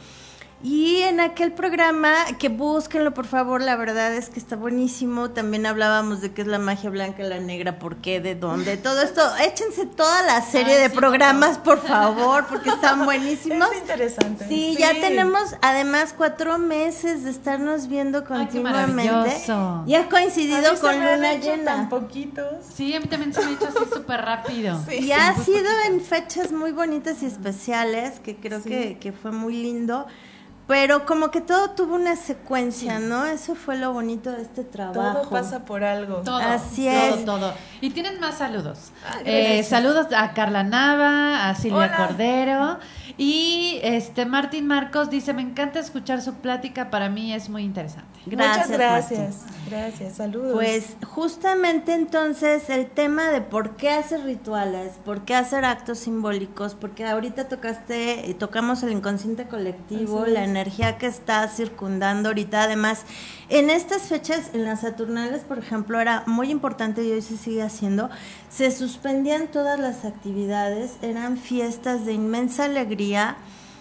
Y en aquel programa, que búsquenlo por favor, la verdad es que está buenísimo. También hablábamos de qué es la magia blanca, la negra, por qué, de dónde, todo esto. Échense toda la serie Ay, de sí, programas, por favor, porque están buenísimos. Es interesante. Sí, ya tenemos además cuatro meses de estarnos viendo Ay, qué continuamente. maravilloso. Y ha A coincidido mí se con me han luna hecho llena. tan poquitos. Sí, a mí también se me ha hecho así súper rápido. Sí. Y ha sido en fechas muy bonitas y especiales, que creo Sí. que, que fue muy lindo. Pero como que todo tuvo una secuencia, ¿no? Eso fue lo bonito de este trabajo. Todo pasa por algo. Todo, Así todo, es. todo. Y tienen más saludos. Ah, Eh, gracias. saludos a Carla Nava, a Silvia Hola. Cordero. Y este Martín Marcos dice, me encanta escuchar su plática, para mí es muy interesante. Gracias, Muchas gracias. Martín. Gracias, saludos. Pues justamente entonces el tema de por qué hacer rituales, por qué hacer actos simbólicos, porque ahorita tocaste, eh, tocamos el inconsciente colectivo, Así la es. energía que está circundando ahorita. Además, en estas fechas, en las Saturnales, por ejemplo, era muy importante y hoy se sigue haciendo, se suspendían todas las actividades, eran fiestas de inmensa alegría.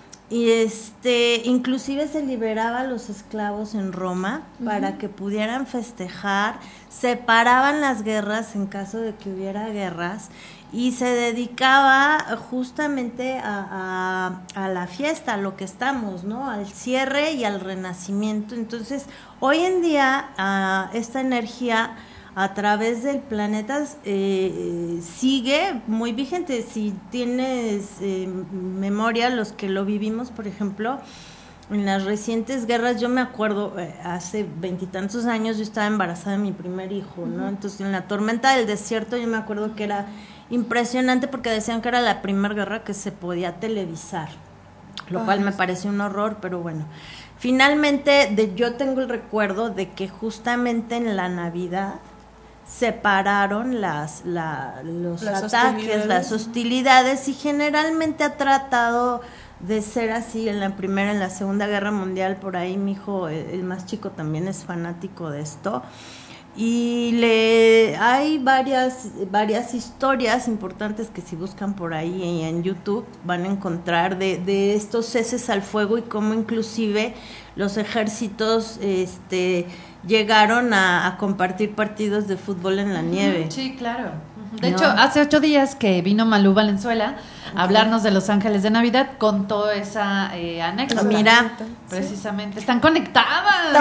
Y este, inclusive se liberaba a los esclavos en Roma para que pudieran festejar, separaban las guerras en caso de que hubiera guerras y se dedicaba justamente a, a, a la fiesta, a lo que estamos, ¿no? Al cierre y al renacimiento. Entonces, hoy en día, a esta energía a través del planeta eh, sigue muy vigente. Si tienes eh, memoria, los que lo vivimos, por ejemplo, en las recientes guerras, yo me acuerdo, eh, hace veintitantos años yo estaba embarazada de mi primer hijo, ¿no? Entonces, en la tormenta del desierto yo me acuerdo que era impresionante porque decían que era la primera guerra que se podía televisar, lo cual me pareció un horror, pero bueno. Finalmente, de, yo tengo el recuerdo de que justamente en la Navidad separaron las, la, los Las ataques, hostilidades. las hostilidades, y generalmente ha tratado de ser así en la Primera, en la Segunda Guerra Mundial. Por ahí mi hijo, el, el más chico, también es fanático de esto. Y le hay varias varias historias importantes que si buscan por ahí en YouTube van a encontrar de, de estos ceses al fuego y cómo inclusive los ejércitos este llegaron a, a compartir partidos de fútbol en la nieve. Sí, claro. De No. hecho, hace ocho días que vino Malú Valenzuela a hablarnos de Los Ángeles de Navidad, contó esa eh, anécdota. Mira, Precisamente. Están conectadas.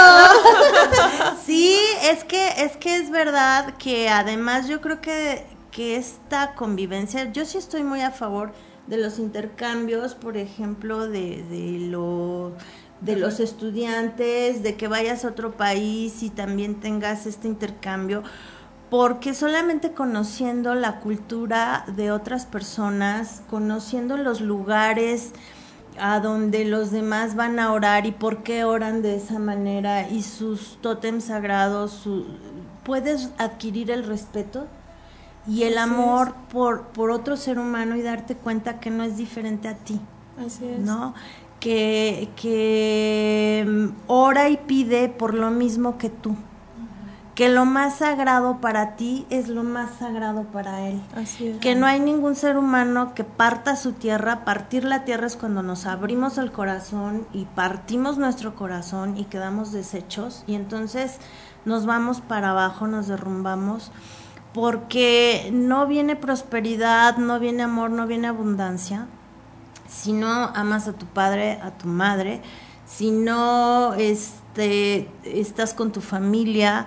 todo. Sí, es que es que es verdad que además yo creo que que esta convivencia, yo sí estoy muy a favor de los intercambios, por ejemplo, de de lo de los estudiantes, de que vayas a otro país y también tengas este intercambio, porque solamente conociendo la cultura de otras personas, conociendo los lugares a donde los demás van a orar y por qué oran de esa manera y sus tótems sagrados, su, puedes adquirir el respeto y el Así amor por, por otro ser humano y darte cuenta que no es diferente a ti, Así es. ¿no? Que, que mm, ora y pide por lo mismo que tú, que lo más sagrado para ti es lo más sagrado para él, Así es. que no hay ningún ser humano que parta su tierra. Partir la tierra es cuando nos abrimos el corazón y partimos nuestro corazón y quedamos deshechos y entonces nos vamos para abajo, nos derrumbamos, porque no viene prosperidad, no viene amor, no viene abundancia si no amas a tu padre, a tu madre, si no este, estás con tu familia.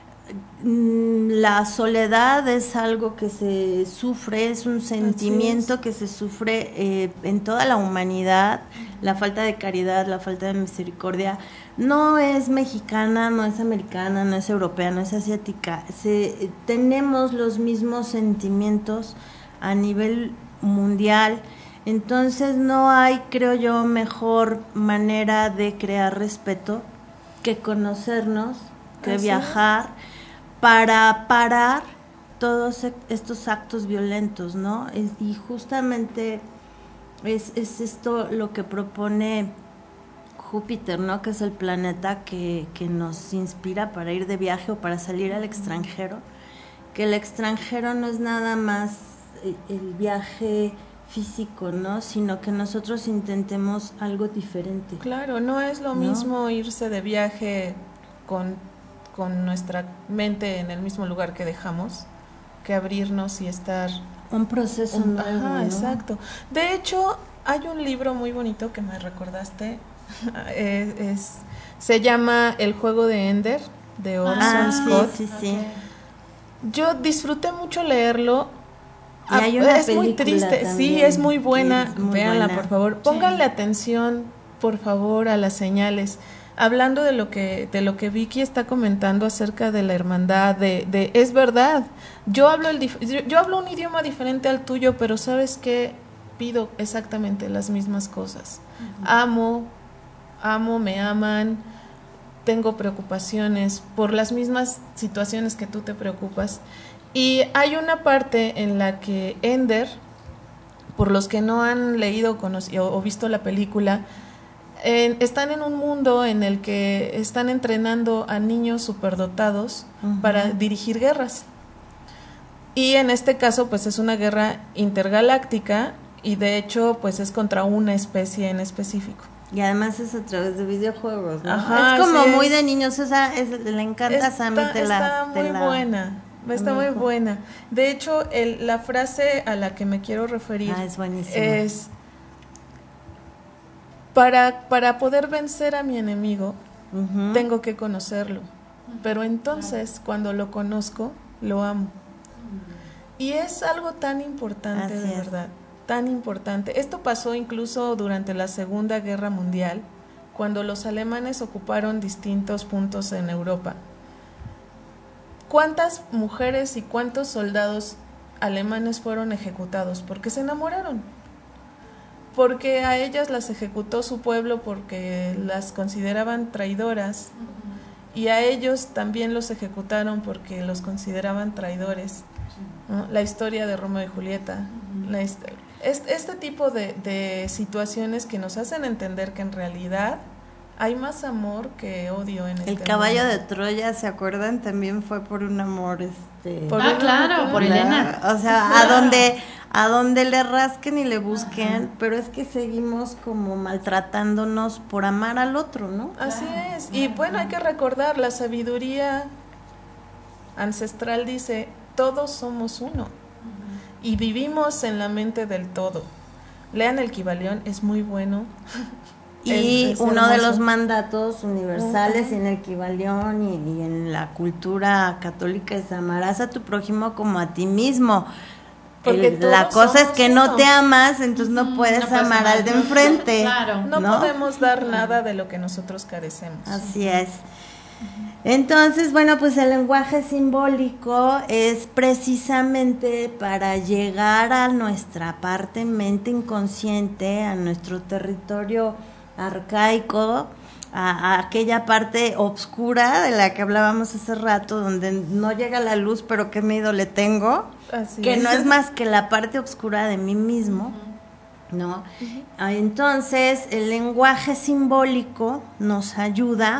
La soledad es algo que se sufre, es un sentimiento es. que se sufre eh, en toda la humanidad. La falta de caridad, la falta de misericordia no es mexicana, no es americana, no es europea, no es asiática. Se, tenemos los mismos sentimientos a nivel mundial. Entonces no hay, creo yo, mejor manera de crear respeto que conocernos, que Así viajar, para parar todos e- estos actos violentos, ¿no? Es- y justamente es, es esto lo que propone Júpiter, ¿no? Que es el planeta que, que nos inspira para ir de viaje o para salir al extranjero. Que el extranjero no es nada más el, el viaje físico, ¿no? Sino que nosotros intentemos algo diferente. Claro, no es lo ¿No? mismo irse de viaje con, con nuestra mente en el mismo lugar que dejamos, que abrirnos y estar... Un proceso un- nuevo, Ajá, ¿no? exacto. De hecho, hay un libro muy bonito que me recordaste, es, es- se llama El juego de Ender, de Orson Ah, Scott. sí, sí, sí. Yo disfruté mucho leerlo. Y hay una es muy película triste, sí, también, es muy buena. que es muy Véanla, buena. por favor. Pónganle atención, por favor, a las señales. Hablando de lo que de lo que Vicky está comentando acerca de la hermandad, de, de es verdad. Yo hablo el dif- yo, yo hablo un idioma diferente al tuyo, pero ¿sabes qué? Pido exactamente las mismas cosas. Amo, amo, me aman. Tengo preocupaciones por las mismas situaciones que tú te preocupas. Y hay una parte en la que Ender, por los que no han leído conoc- o, o visto la película, eh, están en un mundo en el que están entrenando a niños superdotados Ujú. para dirigir guerras. Y en este caso, pues es una guerra intergaláctica y de hecho, pues es contra una especie en específico. Y además es a través de videojuegos, ¿no? Ajá, es como sí muy es. de niños, esa es, le encanta a Sammy, te la, está te muy la- buena, está muy dijo. buena. De hecho, el, la frase a la que me quiero referir Ah, es buenísima. es para, para poder vencer a mi enemigo, Ujú. tengo que conocerlo. Pero entonces, cuando lo conozco, lo amo. Y es algo tan importante, Así de es. verdad, tan importante. Esto pasó incluso durante la Segunda Guerra Mundial, cuando los alemanes ocuparon distintos puntos en Europa. ¿Cuántas mujeres y cuántos soldados alemanes fueron ejecutados? Porque se enamoraron. Porque a ellas las ejecutó su pueblo porque las consideraban traidoras. Y a ellos también los ejecutaron porque los consideraban traidores, ¿no? La historia de Romeo y Julieta, la hist- este, este tipo de, de situaciones que nos hacen entender que en realidad hay más amor que odio en El este caballo mundo. de Troya, ¿se acuerdan? También fue por un amor, este... Por Ah, una- claro, por ¿verdad? Elena. O sea, a donde, a donde le rasquen y le busquen, pero es que seguimos como maltratándonos por amar al otro, ¿no? Así es. Y bueno, hay que recordar, la sabiduría ancestral dice, todos somos uno. Y vivimos en la mente del todo. Lean el Kybalión, es muy bueno. Y Es- es uno de hermoso. los mandatos universales Ujú. en el Kybalión y, y en la cultura católica es amarás a tu prójimo como a ti mismo. Porque El- la todos cosa es somos que no uno. te amas, entonces no Ujú, puedes no puedes amar amar. al de enfrente. Claro. No, ¿no? podemos dar nada de lo que nosotros carecemos. Así es. Entonces, bueno, pues el lenguaje simbólico es precisamente para llegar a nuestra parte mente inconsciente, a nuestro territorio arcaico, a, a aquella parte oscura de la que hablábamos hace rato, donde no llega la luz, pero qué miedo le tengo, Así que no es más que la parte oscura de mí mismo, ¿no? Ah, Entonces, el lenguaje simbólico nos ayuda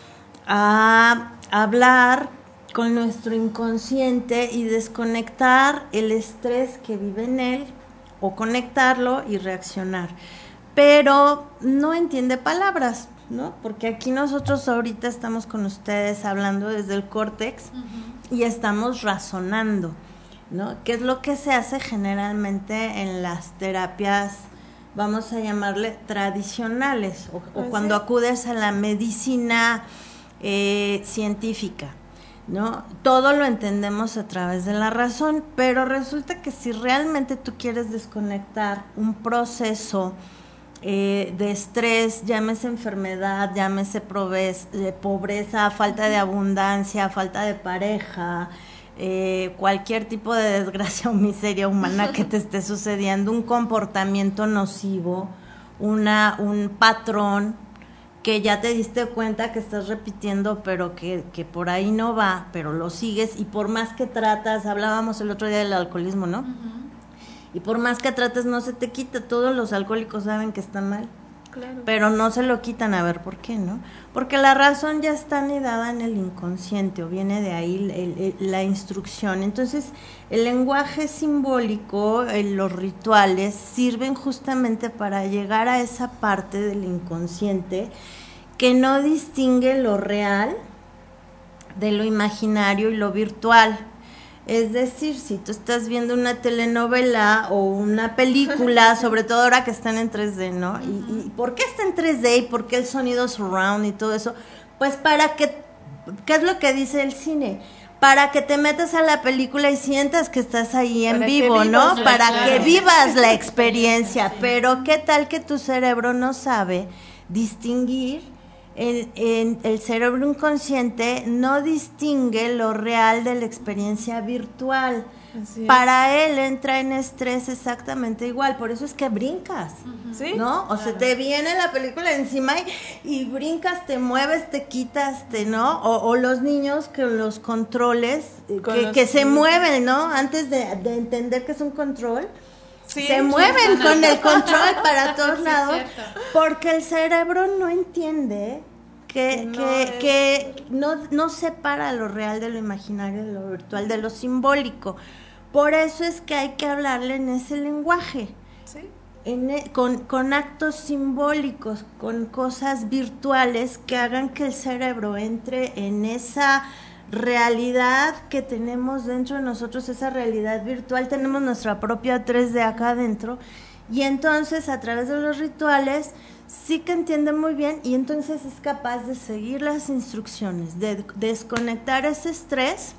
a hablar con nuestro inconsciente y desconectar el estrés que vive en él o conectarlo y reaccionar. Pero no entiende palabras, ¿no? Porque aquí nosotros ahorita estamos con ustedes hablando desde el córtex y estamos razonando, ¿no? ¿Qué es lo que se hace generalmente en las terapias, vamos a llamarle tradicionales, o, o Así cuando es. acudes a la medicina eh, científica, ¿no? Todo lo entendemos a través de la razón, pero resulta que si realmente tú quieres desconectar un proceso eh, de estrés, llámese enfermedad, llámese proves- eh, pobreza, falta de abundancia, falta de pareja, eh, cualquier tipo de desgracia o miseria humana que te esté sucediendo, un comportamiento nocivo, una, un patrón que ya te diste cuenta que estás repitiendo, pero que, que por ahí no va, pero lo sigues, y por más que tratas, hablábamos el otro día del alcoholismo, ¿no? Uh-huh. Y por más que trates no se te quita, todos los alcohólicos saben que están mal. Claro. Pero no se lo quitan, a ver por qué, ¿no? Porque la razón ya está anidada en el inconsciente, o viene de ahí el, el, la instrucción. Entonces, el lenguaje simbólico, el, los rituales, sirven justamente para llegar a esa parte del inconsciente que no distingue lo real de lo imaginario y lo virtual. Es decir, si tú estás viendo una telenovela o una película, sobre todo ahora que están en tres D, ¿no? Y, y ¿por qué está en tres D y por qué el sonido surround y todo eso? Pues para que, ¿qué es lo que dice el cine? Para que te metas a la película y sientas que estás ahí en para vivo, ¿no? Para claro. que vivas la experiencia. Sí. Pero ¿qué tal que tu cerebro no sabe distinguir? En, en el cerebro inconsciente no distingue lo real de la experiencia virtual. Para él entra en estrés exactamente igual, por eso es que brincas, uh-huh. ¿Sí? ¿No? O claro. Se te viene la película encima y, y brincas, te mueves, te quitas, te, ¿no? O, o los niños que los controles, que, los que se mueven, ¿no? Antes de, de entender que es un control. Sí, se mueven sí, con el control para todos sí, lados, porque el cerebro no entiende que, no, que, es... que no, no separa lo real de lo imaginario, de lo virtual, de lo simbólico. Por eso es que hay que hablarle en ese lenguaje, ¿sí? en, con, con actos simbólicos, con cosas virtuales que hagan que el cerebro entre en esa realidad que tenemos dentro de nosotros, esa realidad virtual. Tenemos nuestra propia tres D acá adentro, y entonces a través de los rituales sí que entiende muy bien, y entonces es capaz de seguir las instrucciones, de desconectar ese estrés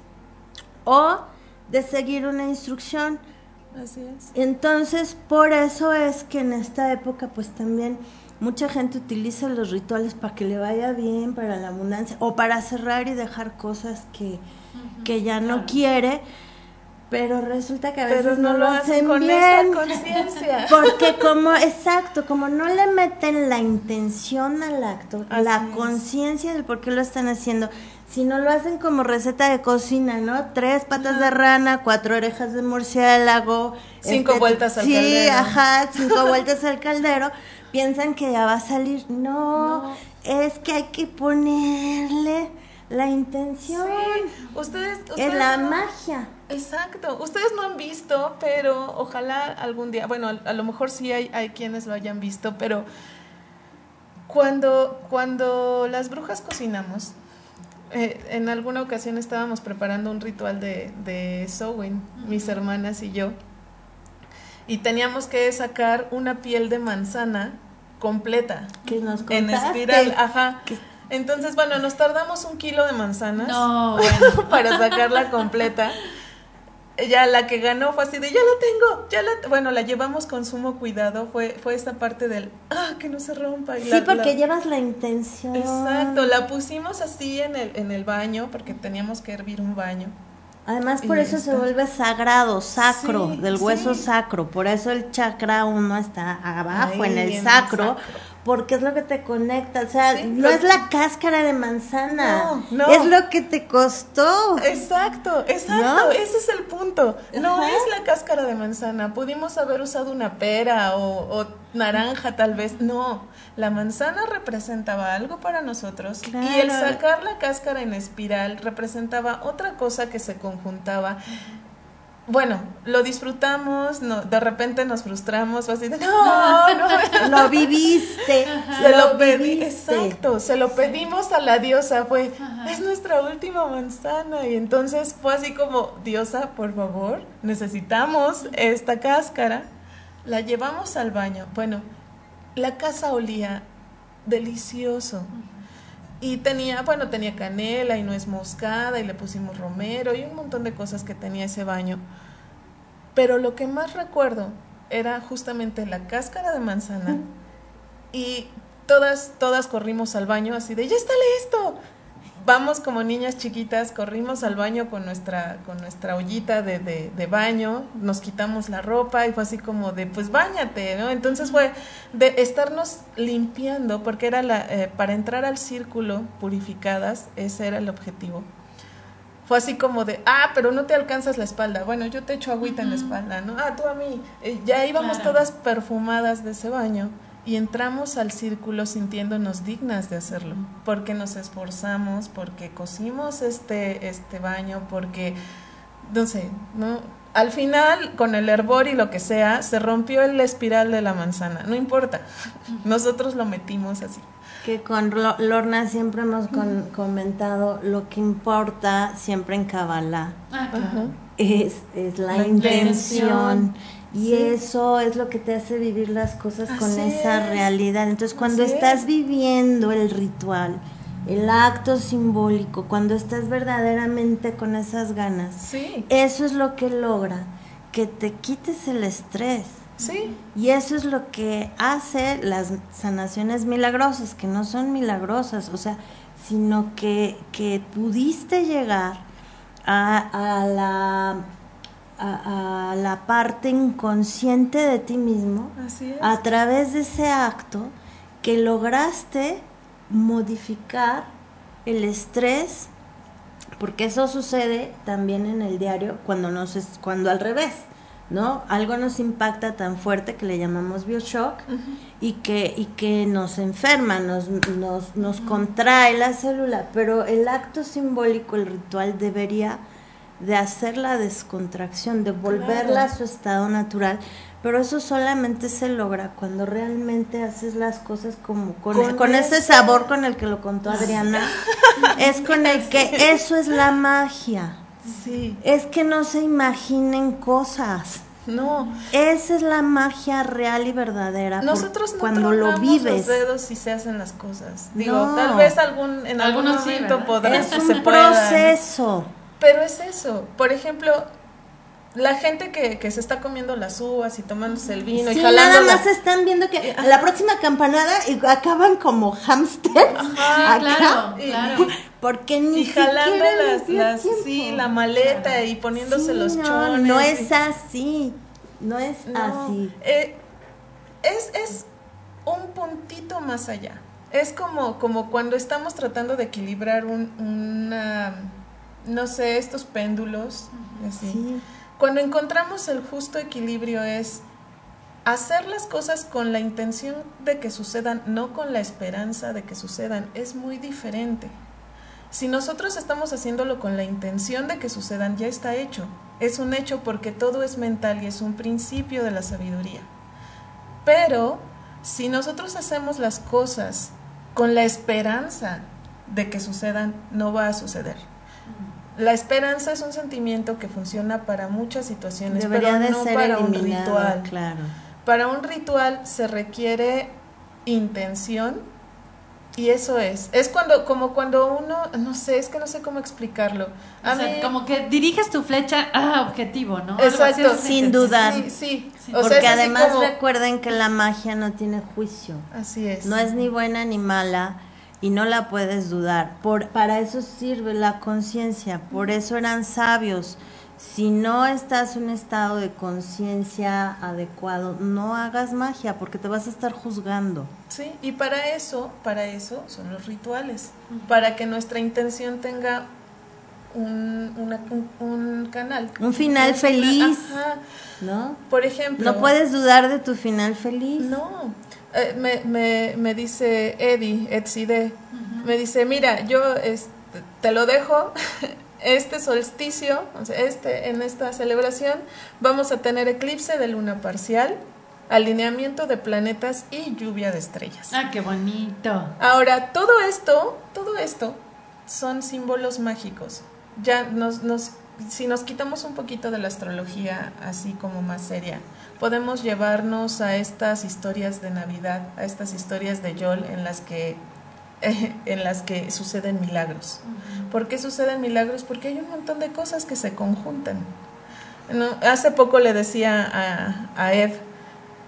o de seguir una instrucción. Así es. Entonces, por eso es que en esta época pues también mucha gente utiliza los rituales para que le vaya bien, para la abundancia, o para cerrar y dejar cosas que, uh-huh, que ya no claro. quiere, pero resulta que a veces pero no, no lo hacen, hacen con bien, esta conciencia. Porque como, exacto, como no le meten la intención al acto, así la conciencia del por qué lo están haciendo, si no lo hacen como receta de cocina, ¿no? Tres patas uh-huh. de rana, cuatro orejas de murciélago, cinco este, vueltas al sí, caldero. Sí, ajá, cinco vueltas al caldero. Piensan que ya va a salir. No, no, es que hay que ponerle la intención. Sí. Ustedes, ustedes es la no, magia. Exacto. Ustedes no han visto, pero ojalá algún día, bueno, a, a lo mejor sí hay, hay quienes lo hayan visto, pero cuando, cuando las brujas cocinamos, eh, en alguna ocasión estábamos preparando un ritual de, de Samhain, mis hermanas y yo, y teníamos que sacar una piel de manzana completa. Que nos contaste. En espiral, ajá. Entonces, bueno, nos tardamos un kilo de manzanas no, bueno. para sacarla completa. Ya la que ganó fue así de, ya la tengo, ya la, bueno, la llevamos con sumo cuidado, fue fue esta parte del, ah, que no se rompa. Y sí, la, porque la, llevas la intención. Exacto, la pusimos así en el, en el baño, porque teníamos que hervir un baño. Además, por y eso está. Se vuelve sagrado, sacro, sí, del hueso sí. sacro. Por eso el chakra uno está abajo, ahí, en el sacro, sacro, porque es lo que te conecta. O sea, sí, no es la cáscara de manzana, no, no. es lo que te costó. Exacto, exacto, ¿no? Ese es el punto. No Ajá. es la cáscara de manzana. Pudimos haber usado una pera o, o naranja, tal vez. No, la manzana representaba algo para nosotros. Claro. Y el sacar la cáscara en espiral representaba otra cosa que se conjuntaba. Bueno, lo disfrutamos, no, de repente nos frustramos, así de, no, no, lo viviste, se lo, lo pedí, exacto, se lo pedimos a la diosa, fue, Ajá. es nuestra última manzana, y entonces fue así como, diosa, por favor, necesitamos esta cáscara, la llevamos al baño, bueno, la casa olía delicioso. Y tenía, bueno, tenía canela y nuez moscada y le pusimos romero y un montón de cosas que tenía ese baño. Pero lo que más recuerdo era justamente la cáscara de manzana y todas, todas corrimos al baño así de, ¡ya está listo! vamos como niñas chiquitas, corrimos al baño con nuestra con nuestra ollita de, de, de baño, nos quitamos la ropa y fue así como de, pues báñate, ¿no? Entonces fue de estarnos limpiando, porque era la eh, para entrar al círculo purificadas, ese era el objetivo. Fue así como de, ah, pero no te alcanzas la espalda, bueno, yo te echo agüita uh-huh. en la espalda, ¿no? Ah, tú a mí. Eh, ya íbamos claro. todas perfumadas de ese baño. Y entramos al círculo sintiéndonos dignas de hacerlo, porque nos esforzamos, porque cosimos este, este baño, porque, no sé, ¿no? Al final, con el hervor y lo que sea, se rompió el espiral de la manzana, no importa, nosotros lo metimos así. Que con Lorna siempre hemos con, comentado, lo que importa siempre en Kabbalah ah, claro. es, es la, la intención. intención. Y sí. eso es lo que te hace vivir las cosas Así con esa es. realidad. Entonces, cuando Así estás es. viviendo el ritual, el acto simbólico, cuando estás verdaderamente con esas ganas, sí. eso es lo que logra que te quites el estrés. Sí. Y eso es lo que hace las sanaciones milagrosas, que no son milagrosas, o sea, sino que, que pudiste llegar a, a la... A, a la parte inconsciente de ti mismo Así es. a través de ese acto que lograste modificar el estrés, porque eso sucede también en el diario cuando nos es, cuando al revés, ¿no? Algo nos impacta tan fuerte que le llamamos bioshock uh-huh. y que y que nos enferma, nos nos nos uh-huh. contrae la célula, pero el acto simbólico, el ritual debería de hacer la descontracción, de volverla claro. a su estado natural, pero eso solamente se logra cuando realmente haces las cosas como con, con, con ese sabor con el que lo contó Adriana, es con el que eso es la magia, sí. es que no se imaginen cosas. No, esa es la magia real y verdadera. Nosotros no cuando lo vives, los dedos y se hacen las cosas. Digo, no. tal vez algún en algún Algunos momento sí, podrá es un se proceso. Pueda, pero es eso. Por ejemplo, la gente que, que se está comiendo las uvas y tomándose el vino sí, y jalando nada más la... están viendo que a la próxima campanada y acaban como hámsters. Ajá, sí, claro, y, claro. Porque ni y jalando las, las tiempo. sí, la maleta claro. y poniéndose sí, los no, chones. No es así. No es no, así. Eh, es es un puntito más allá. Es como como cuando estamos tratando de equilibrar un una no sé, estos péndulos, así. Sí. Cuando encontramos el justo equilibrio es hacer las cosas con la intención de que sucedan, no con la esperanza de que sucedan, es muy diferente. Si nosotros estamos haciéndolo con la intención de que sucedan, ya está hecho. Es un hecho porque todo es mental y es un principio de la sabiduría. Pero si nosotros hacemos las cosas con la esperanza de que sucedan, no va a suceder. La esperanza es un sentimiento que funciona para muchas situaciones, Debería pero de no ser para un eliminado, ritual. Claro. Para un ritual se requiere intención y eso es. Es cuando, como cuando uno, no sé, es que no sé cómo explicarlo. A o sea, mí, como que diriges tu flecha a objetivo, ¿no? Exacto, sin dudar. Sí, sí. sí. O Porque sea, además como... recuerden que la magia no tiene juicio. Así es. No es ni buena ni mala. Y no la puedes dudar. Por, para eso sirve la conciencia, por eso eran sabios. Si no estás en un estado de conciencia adecuado, no hagas magia porque te vas a estar juzgando. Sí, y para eso, para eso son los rituales, uh-huh. para que nuestra intención tenga un, una, un, un canal. Un final un feliz, final, ajá. ¿no? Por ejemplo. No puedes dudar de tu final feliz. No. Eh, me, me, me dice Eddie, Etside, uh-huh. me dice, mira, yo este, te lo dejo, este solsticio, este, en esta celebración, vamos a tener eclipse de luna parcial, alineamiento de planetas y lluvia de estrellas. Ah, qué bonito. Ahora, todo esto, todo esto son símbolos mágicos. Ya nos, nos, si nos quitamos un poquito de la astrología así como más seria, podemos llevarnos a estas historias de Navidad, a estas historias de Yol en las que eh, en las que suceden milagros. Uh-huh. ¿Por qué suceden milagros? Porque hay un montón de cosas que se conjuntan. ¿No? Hace poco le decía a, a Ed,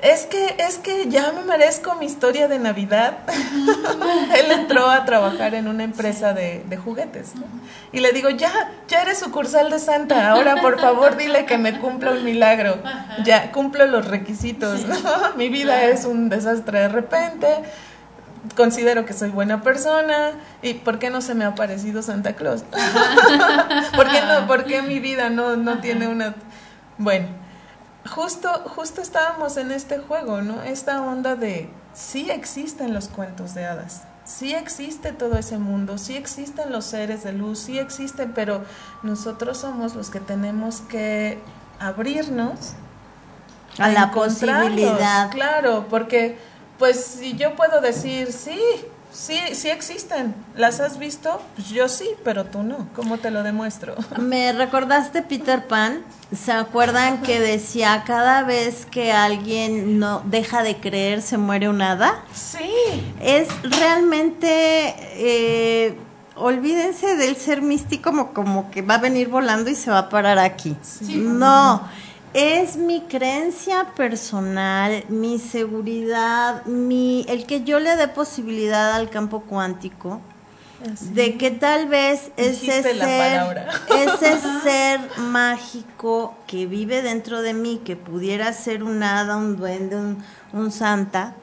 Es que, es que ya me merezco mi historia de Navidad. Él entró a trabajar en una empresa de, de juguetes, ¿no? Y le digo, ya, ya eres sucursal de Santa, ahora por favor dile que me cumpla un milagro. Ya, cumplo los requisitos, ¿no? Mi vida es un desastre de repente, considero que soy buena persona, y ¿por qué no se me ha aparecido Santa Claus? ¿Por qué no? ¿Por qué mi vida no, no tiene una...? Bueno, Justo, justo estábamos en este juego, ¿no? Esta onda de sí existen los cuentos de hadas, sí existe todo ese mundo, sí existen los seres de luz, sí existen, pero nosotros somos los que tenemos que abrirnos a la posibilidad. Claro, porque pues si yo puedo decir sí, sí, sí existen, ¿las has visto? Pues yo sí, pero tú no. ¿Cómo te lo demuestro? Me recordaste Peter Pan. ¿Se acuerdan que decía cada vez que alguien no deja de creer se muere un hada? Sí. Es realmente eh, olvídense del ser místico como, como que va a venir volando y se va a parar aquí. Sí. No. Es mi creencia personal, mi seguridad, mi el que yo le dé posibilidad al campo cuántico. Así. De que tal vez ese ser, ese ser mágico que vive dentro de mí, que pudiera ser un hada, un duende, un, un santa,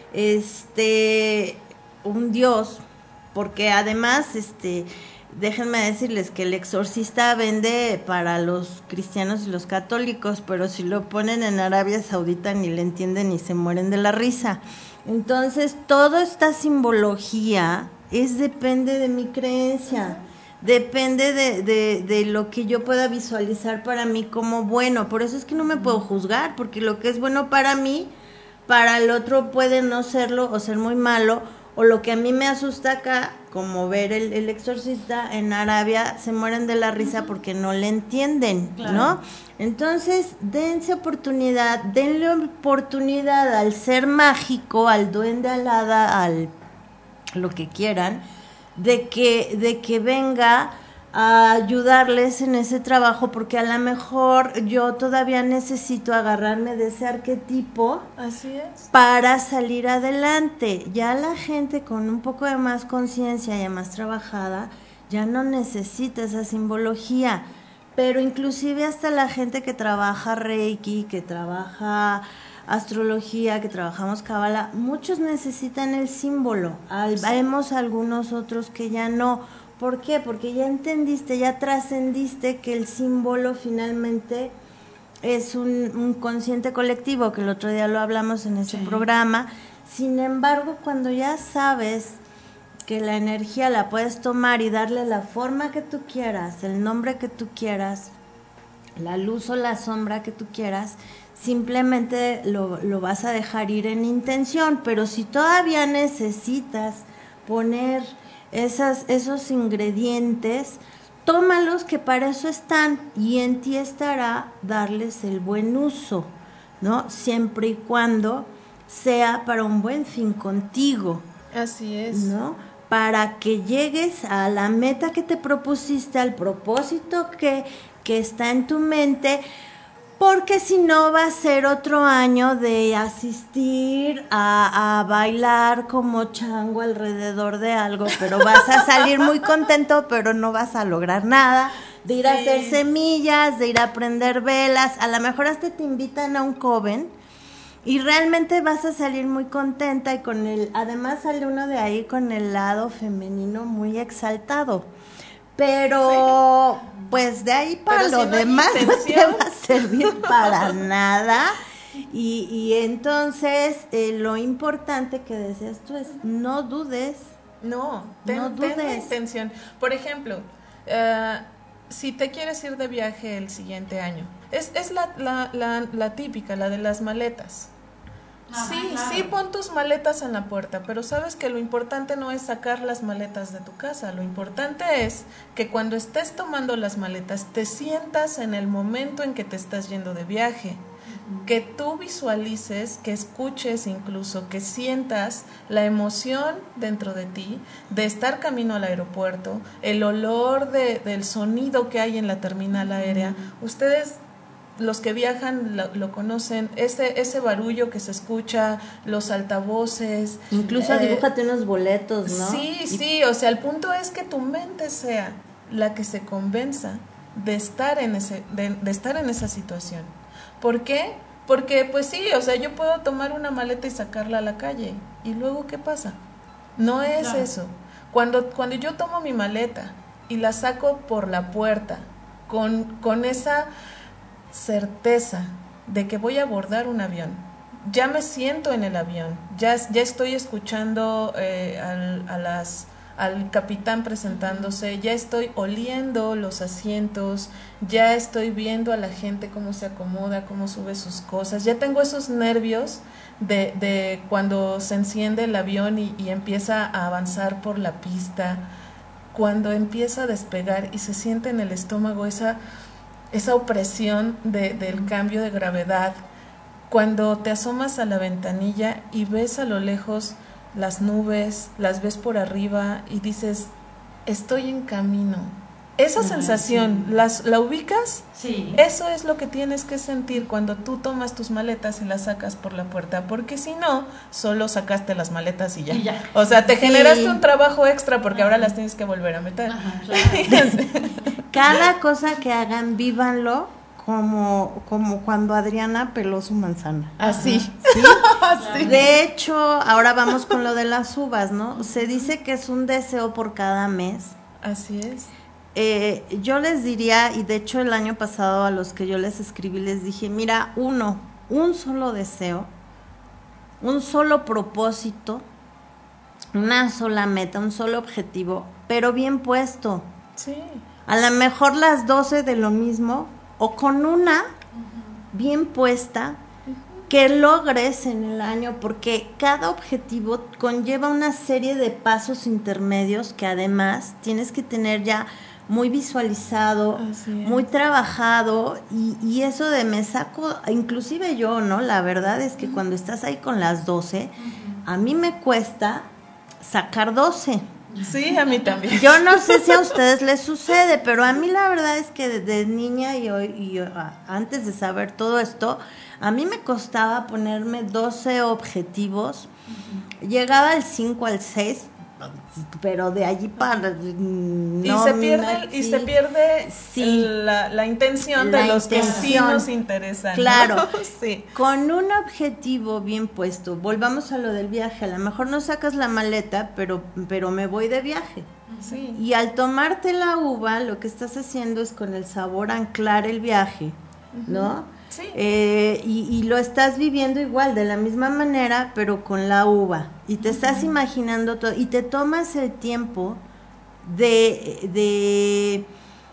este, un dios, porque además, este, déjenme decirles que El Exorcista vende para los cristianos y los católicos, pero si lo ponen en Arabia Saudita ni le entienden ni se mueren de la risa. Entonces, toda esta simbología es depende de mi creencia, depende de, de, de lo que yo pueda visualizar para mí como bueno. Por eso es que no me puedo juzgar, porque lo que es bueno para mí, para el otro puede no serlo o ser muy malo, o lo que a mí me asusta acá, como ver el, el Exorcista en Arabia, se mueren de la risa porque no le entienden, claro. ¿No? Entonces, dense oportunidad, denle oportunidad al ser mágico, al duende, al hada, al lo que quieran, de que, de que venga a ayudarles en ese trabajo, porque a lo mejor yo todavía necesito agarrarme de ese arquetipo. Así es. Para salir adelante. Ya la gente con un poco de más conciencia y más trabajada ya no necesita esa simbología, pero inclusive hasta la gente que trabaja Reiki, que trabaja astrología, que trabajamos Cábala, muchos necesitan el símbolo. Al, sí. Vemos algunos otros que ya no. ¿Por qué? Porque ya entendiste, ya trascendiste que el símbolo finalmente es un, un consciente colectivo, que el otro día lo hablamos en ese sí. programa. Sin embargo, cuando ya sabes que la energía la puedes tomar y darle la forma que tú quieras, el nombre que tú quieras, la luz o la sombra que tú quieras, simplemente lo, lo vas a dejar ir en intención. Pero si todavía necesitas poner esas, esos ingredientes, tómalos, que para eso están, y en ti estará darles el buen uso, ¿no? Siempre y cuando sea para un buen fin contigo. Así es. ¿No? Para que llegues a la meta que te propusiste, al propósito que, que está en tu mente, porque si no va a ser otro año de asistir a, a bailar como chango alrededor de algo, pero vas a salir muy contento, pero no vas a lograr nada, de ir sí. a hacer semillas, de ir a prender velas, a lo mejor hasta te invitan a un coven y realmente vas a salir muy contenta, y con el, además sale uno de ahí con el lado femenino muy exaltado. Pero sí. pues de ahí para Pero lo si no demás no te va a servir para nada. Y, y entonces eh, lo importante que decías tú es no dudes. No, ten, no dudes. Ten la intención. Por ejemplo, uh, si te quieres ir de viaje el siguiente año, es, es la, la, la, la típica, la de las maletas. Ajá, sí, claro. sí, pon tus maletas en la puerta, pero sabes que lo importante no es sacar las maletas de tu casa, lo importante es que cuando estés tomando las maletas te sientas en el momento en que te estás yendo de viaje, uh-huh. que tú visualices, que escuches incluso, que sientas la emoción dentro de ti de estar camino al aeropuerto, el olor de, del sonido que hay en la terminal aérea. Uh-huh. Ustedes los que viajan lo, lo conocen, ese, ese barullo que se escucha, los altavoces. Incluso eh, dibújate unos boletos, ¿no? Sí, Y- sí, o sea, el punto es que tu mente sea la que se convenza de estar en ese, de, de estar en esa situación. ¿Por qué? Porque, pues sí, o sea, yo puedo tomar una maleta y sacarla a la calle. ¿Y luego qué pasa? No es Claro. eso. Cuando, cuando yo tomo mi maleta y la saco por la puerta con, con esa certeza de que voy a abordar un avión, ya me siento en el avión, ya, ya estoy escuchando eh, al, a las, al capitán presentándose, ya estoy oliendo los asientos, ya estoy viendo a la gente cómo se acomoda, cómo sube sus cosas, ya tengo esos nervios de, de cuando se enciende el avión y, y empieza a avanzar por la pista, cuando empieza a despegar y se siente en el estómago esa, esa opresión de, del cambio de gravedad, cuando te asomas a la ventanilla y ves a lo lejos las nubes, las ves por arriba y dices, estoy en camino. Esa Ay, sensación, sí. las, ¿la ubicas? Sí. Eso es lo que tienes que sentir cuando tú tomas tus maletas y las sacas por la puerta, porque si no, solo sacaste las maletas y ya. Y ya. O sea, te Sí. generaste un trabajo extra porque Ajá. ahora las tienes que volver a meter. Ajá, claro. Cada cosa que hagan, vívanlo como, como cuando Adriana peló su manzana. Así. ¿Sí? Sí. De hecho, ahora vamos con lo de las uvas, ¿no? Se dice que es un deseo por cada mes. Así es. Eh, yo les diría, y de hecho el año pasado a los que yo les escribí les dije, mira, uno, un solo deseo, un solo propósito, una sola meta, un solo objetivo, pero bien puesto. Sí. A lo mejor las doce de lo mismo, o con una bien puesta, que logres en el año, porque cada objetivo conlleva una serie de pasos intermedios que además tienes que tener ya muy visualizado, Así es. muy trabajado, y, y eso de me saco, inclusive yo, ¿no? La verdad es que cuando estás ahí con las doce, a mí me cuesta sacar doce. Sí, a mí también. Yo no sé si a ustedes les sucede, pero a mí la verdad es que desde niña y hoy y yo, a- antes de saber todo esto, a mí me costaba ponerme doce objetivos. Llegaba al cinco, al seis, pero de allí para Y no se me- pierde, y sí. se pierde Sí. la, la intención La de los que sí intención. nos interesan. ¿no? Claro. Sí. Con un objetivo bien puesto, volvamos a lo del viaje, a lo mejor no sacas la maleta, pero, pero me voy de viaje. Sí. Y al tomarte la uva, lo que estás haciendo es con el sabor anclar el viaje, ¿no? Sí. Eh, y, y lo estás viviendo igual, de la misma manera, pero con la uva. Y te estás imaginando todo, y te tomas el tiempo de, de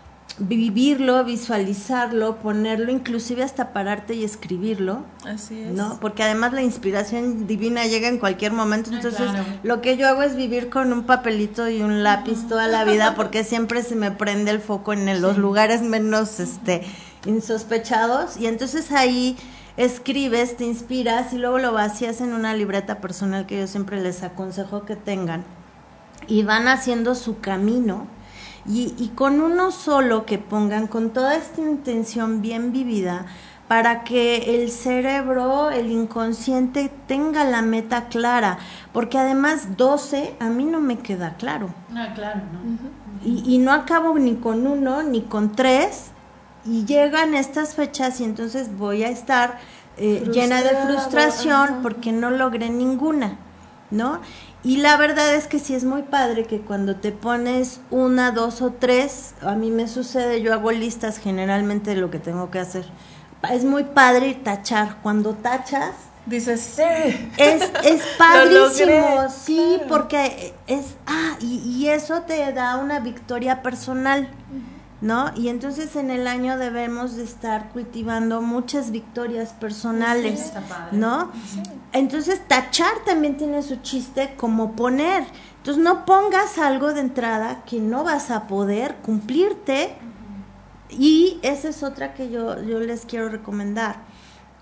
vivirlo, visualizarlo, ponerlo, inclusive hasta pararte y escribirlo. Así es. ¿No? Porque además la inspiración divina llega en cualquier momento, Ah, entonces claro. lo que yo hago es vivir con un papelito y un lápiz toda la vida, porque siempre se me prende el foco en el- los lugares menos este insospechados, y entonces ahí escribes, te inspiras y luego lo vacías en una libreta personal que yo siempre les aconsejo que tengan, y van haciendo su camino. Y, y con uno solo que pongan, con toda esta intención bien vivida, para que el cerebro, el inconsciente, tenga la meta clara, porque además doce a mí no me queda claro, No, claro, no. y, y no acabo ni con uno ni con tres, y llegan estas fechas y entonces voy a estar eh, llena de Frustrada, frustración ajá. porque no logré ninguna, ¿no? Y la verdad es que sí es muy padre que cuando te pones una, dos o tres, a mí me sucede, yo hago listas generalmente de lo que tengo que hacer. Es muy padre tachar. Cuando tachas, Dices, sí. es, es Lo padrísimo, logré, sí, claro. porque es, ah, y, y eso te da una victoria personal, ¿no? Y entonces en el año debemos de estar cultivando muchas victorias personales, Sí, está padre. ¿no? Entonces tachar también tiene su chiste como poner. Entonces no pongas algo de entrada que no vas a poder cumplirte. Y esa es otra que yo, yo les quiero recomendar.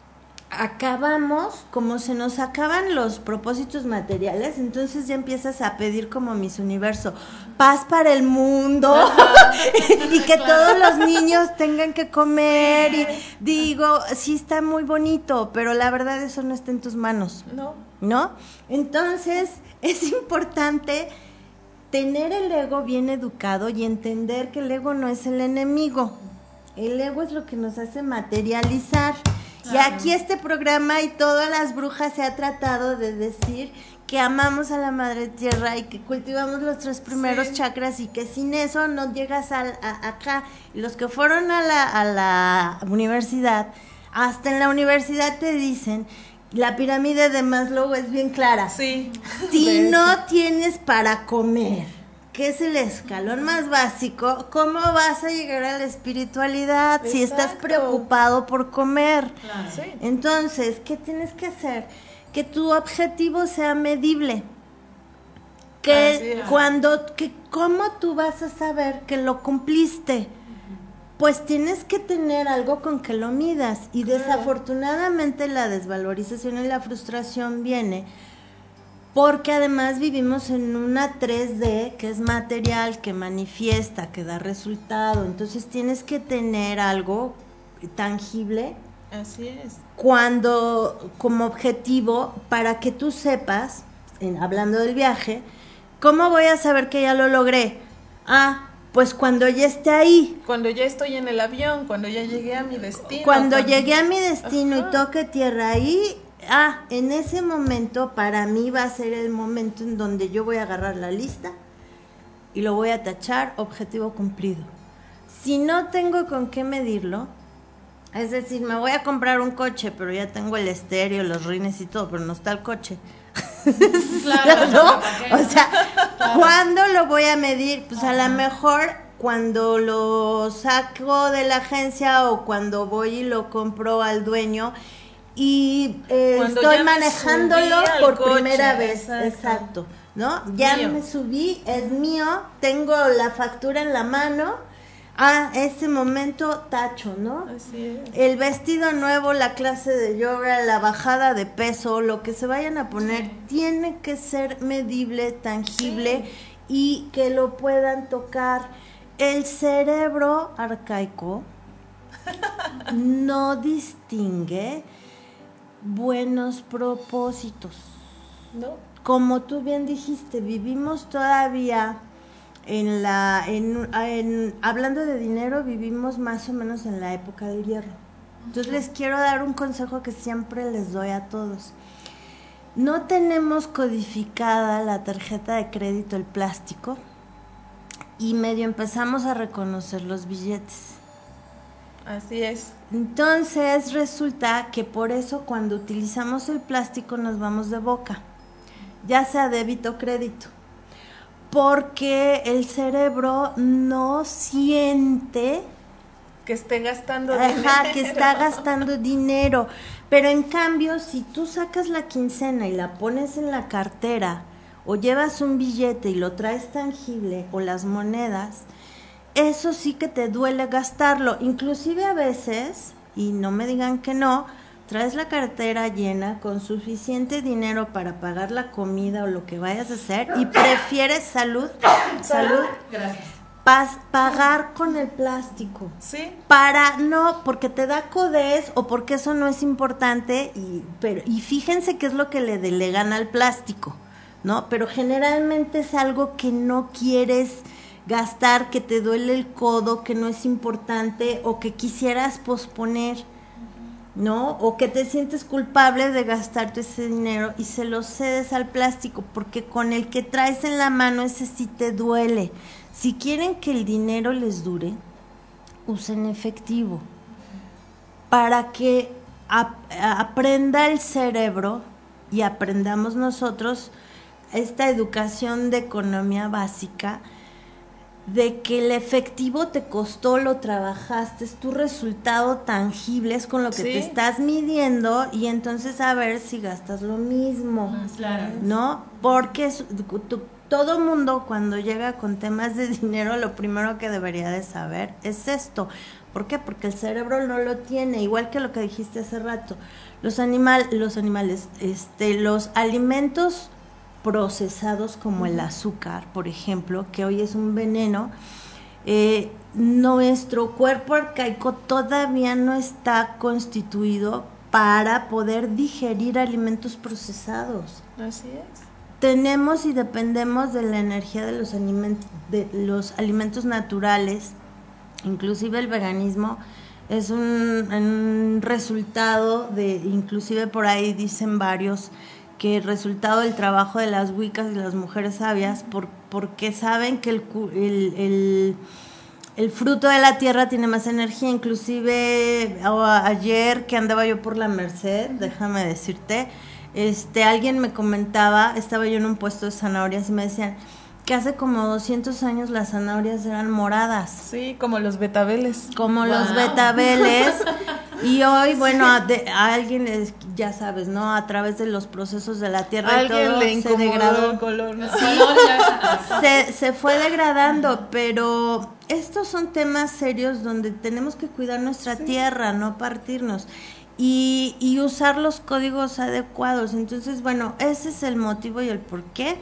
acabamos, como se nos acaban los propósitos materiales, entonces ya empiezas a pedir como Miss Universo, paz para el mundo, y que todos los niños tengan que comer, y digo, sí está muy bonito, pero la verdad eso no está en tus manos, No. ¿no? Entonces es importante tener el ego bien educado y entender que el ego no es el enemigo, el ego es lo que nos hace materializar. Y aquí este programa y todas las brujas se ha tratado de decir que amamos a la madre tierra y que cultivamos los tres primeros sí. chakras y que sin eso no llegas a, a, acá. Y los que fueron a la, a la universidad, hasta en la universidad te dicen, la pirámide de Maslow es bien clara. Sí. Si no tienes para comer, que es el escalón más básico, ¿cómo vas a llegar a la espiritualidad? Exacto. Si estás preocupado por comer. Claro. Sí. Entonces, ¿qué tienes que hacer? Que tu objetivo sea medible. Que cuando, que ¿cómo tú vas a saber que lo cumpliste? Pues tienes que tener algo con que lo midas. Y claro. desafortunadamente la desvalorización y la frustración viene porque además vivimos en una tres D que es material, que manifiesta, que da resultado. Entonces tienes que tener algo tangible. Así es. Cuando, como objetivo, para que tú sepas, en, hablando del viaje, ¿cómo voy a saber que ya lo logré? Ah, pues cuando ya esté ahí. Cuando ya estoy en el avión, cuando ya llegué a mi destino. Cuando, cuando... llegué a mi destino Ajá. y toque tierra ahí... Ah, en ese momento para mí va a ser el momento en donde yo voy a agarrar la lista y lo voy a tachar, objetivo cumplido. Si no tengo con qué medirlo, es decir, me voy a comprar un coche, pero ya tengo el estéreo, los rines y todo, pero no está el coche. Claro, ¿no? O sea, claro. ¿Cuándo lo voy a medir? Pues Ajá. a lo mejor cuando lo saco de la agencia o cuando voy y lo compro al dueño y eh, estoy manejándolo por coche, primera vez, exacto, exacto ¿no? Ya mío. Me subí, es mío, tengo la factura en la mano, ah, ese momento tacho, ¿no? Así es. El vestido nuevo, la clase de yoga, la bajada de peso, lo que se vayan a poner, sí. tiene que ser medible, tangible sí. y que lo puedan tocar. El cerebro arcaico no distingue buenos propósitos. No. Como tú bien dijiste, vivimos todavía en la en, en hablando de dinero, vivimos más o menos en la época del hierro. Entonces les quiero dar un consejo que siempre les doy a todos. No tenemos codificada la tarjeta de crédito, el plástico, y medio empezamos a reconocer los billetes. Así es. Entonces resulta que por eso cuando utilizamos el plástico nos vamos de boca, ya sea débito o crédito, porque el cerebro no siente que esté gastando Ajá, dinero. que está gastando dinero. Pero en cambio, si tú sacas la quincena y la pones en la cartera, o llevas un billete y lo traes tangible, o las monedas, eso sí que te duele gastarlo. Inclusive a veces, y no me digan que no, traes la cartera llena con suficiente dinero para pagar la comida o lo que vayas a hacer y prefieres salud, salud, gracias. Pas, pagar con el plástico. Sí. Para, no, porque te da codez o porque eso no es importante, y, pero, y fíjense qué es lo que le delegan al plástico, ¿no? Pero generalmente es algo que no quieres gastar, que te duele el codo, que no es importante o que quisieras posponer, ¿no? O que te sientes culpable de gastarte ese dinero y se lo cedes al plástico, porque con el que traes en la mano ese sí te duele. Si quieren que el dinero les dure, usen efectivo para que ap- aprenda el cerebro y aprendamos nosotros esta educación de economía básica, de que el efectivo te costó, lo trabajaste, es tu resultado tangible, es con lo que ¿Sí? te estás midiendo, y entonces a ver si gastas lo mismo, claro. ¿no? Porque es, tu, todo mundo cuando llega con temas de dinero, lo primero que debería de saber es esto. ¿Por qué? Porque el cerebro no lo tiene, igual que lo que dijiste hace rato. Los animal, los animales, este, los alimentos procesados como el azúcar, por ejemplo, que hoy es un veneno, eh, nuestro cuerpo arcaico todavía no está constituido para poder digerir alimentos procesados. Así es. Tenemos y dependemos de la energía de los alimentos, de los alimentos naturales, inclusive el veganismo es un, un resultado de, inclusive por ahí dicen varios, que el resultado del trabajo de las wiccas y las mujeres sabias, por, porque saben que el, el, el, el fruto de la tierra tiene más energía. Inclusive o, ayer que andaba yo por la Merced, déjame decirte, este alguien me comentaba, estaba yo en un puesto de zanahorias y me decían que hace como doscientos años las zanahorias eran moradas. Sí, como los betabeles. Como Wow. los betabeles. Y hoy, bueno, a, de, a alguien, es, ya sabes, ¿no? A través de los procesos de la tierra A alguien y todo, le se incomodó degradó. el color, ¿no? Color ya- Se, se fue degradando, pero estos son temas serios donde tenemos que cuidar nuestra sí. tierra, no partirnos. Y, y usar los códigos adecuados. Entonces, bueno, ese es el motivo y el por qué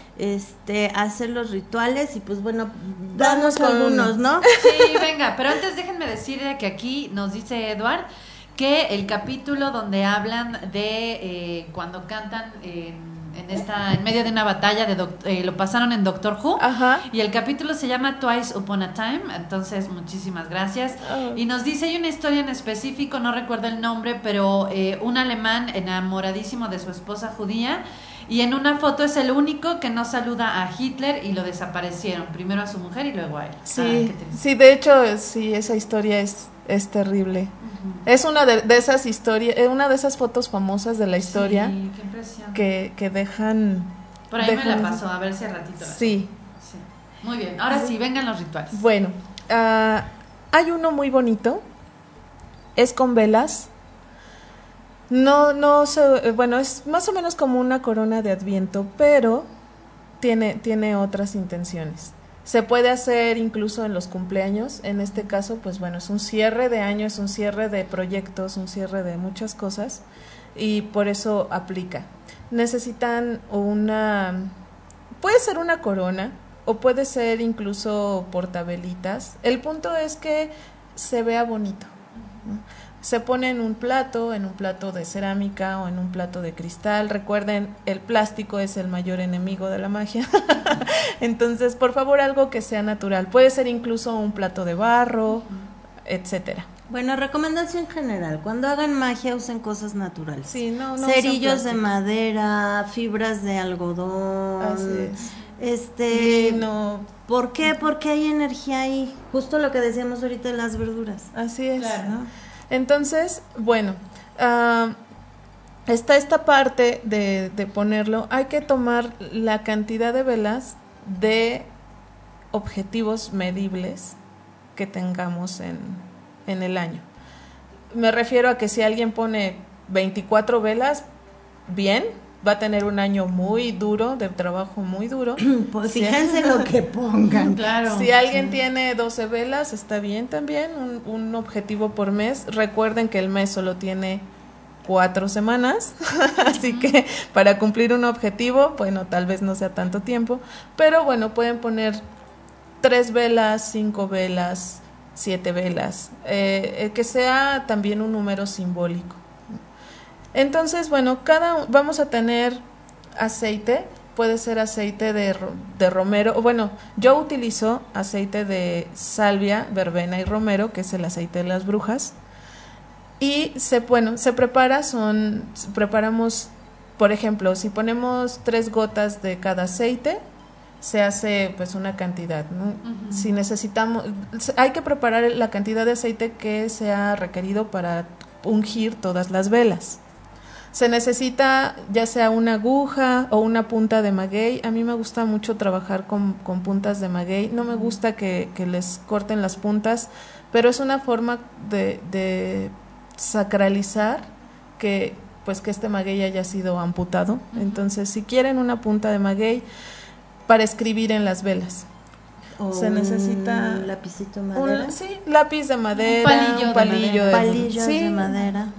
este, hacer los rituales. Y pues bueno, danos algunos, ¿no? Sí, venga, pero antes déjenme decir que aquí nos dice Eduard que el capítulo donde hablan de eh, cuando cantan en, en esta en medio de una batalla de doc- eh, lo pasaron en Doctor Who. Ajá. Y el capítulo se llama Twice Upon a Time. Entonces muchísimas gracias. Oh. Y nos dice, hay una historia en específico, no recuerdo el nombre, pero eh, un alemán enamoradísimo de su esposa judía, y en una foto es el único que no saluda a Hitler y lo desaparecieron, primero a su mujer y luego a él. Sí, Ay, qué triste. sí, de hecho, sí, esa historia es, es terrible. Uh-huh. Es una de, de esas historias, una de esas fotos famosas de la historia. Sí, qué impresión. Que, que dejan... Por ahí dejan, me la pasó, a ver si al ratito. Sí. sí. Muy bien, ahora sí, vengan los rituales. Bueno, uh, hay uno muy bonito, es con velas. No, no se, bueno, es más o menos como una corona de Adviento, pero tiene, tiene otras intenciones. Se puede hacer incluso en los cumpleaños. En este caso, pues bueno, es un cierre de año, es un cierre de proyectos, un cierre de muchas cosas, y por eso aplica. Necesitan una, puede ser una corona o puede ser incluso portabelitas. El punto es que se vea bonito, ¿no? Se pone en un plato, en un plato de cerámica o en un plato de cristal. Recuerden, el plástico es el mayor enemigo de la magia. Entonces, por favor, algo que sea natural. Puede ser incluso un plato de barro, etcétera. Bueno, recomendación general, cuando hagan magia usen cosas naturales. Sí, no, no cerillos de madera, fibras de algodón. Así es. Este, no. ¿Por qué? Porque hay energía ahí. Justo lo que decíamos ahorita de las verduras. Así es. Claro, ¿no? Entonces, bueno, uh, está esta parte de, de ponerlo. Hay que tomar la cantidad de velas de objetivos medibles que tengamos en, en el año. Me refiero a que si alguien pone veinticuatro velas, bien, va a tener un año muy duro, de trabajo muy duro. Pues fíjense lo que pongan. Claro. Si alguien sí. tiene doce velas, está bien también, un, un objetivo por mes. Recuerden que el mes solo tiene cuatro semanas, así uh-huh. que para cumplir un objetivo, bueno, tal vez no sea tanto tiempo, pero bueno, pueden poner tres velas, cinco velas, siete velas, eh, que sea también un número simbólico. Entonces, bueno, cada vamos a tener aceite, puede ser aceite de, de romero, bueno, yo utilizo aceite de salvia, verbena y romero, que es el aceite de las brujas, y se, bueno, se prepara, son, preparamos, por ejemplo, si ponemos tres gotas de cada aceite, se hace pues una cantidad, ¿no? Uh-huh. Si necesitamos, hay que preparar la cantidad de aceite que sea requerido para ungir todas las velas. Se necesita ya sea una aguja o una punta de maguey. A mí me gusta mucho trabajar con, con puntas de maguey. No me gusta que, que les corten las puntas, pero es una forma de, de sacralizar que, pues, que este maguey haya sido amputado. Uh-huh. Entonces, si quieren una punta de maguey para escribir en las velas. O se necesita un lapicito de madera. Un, sí, lápiz de madera, un palillo, un palillo de de, palillos sí, de madera.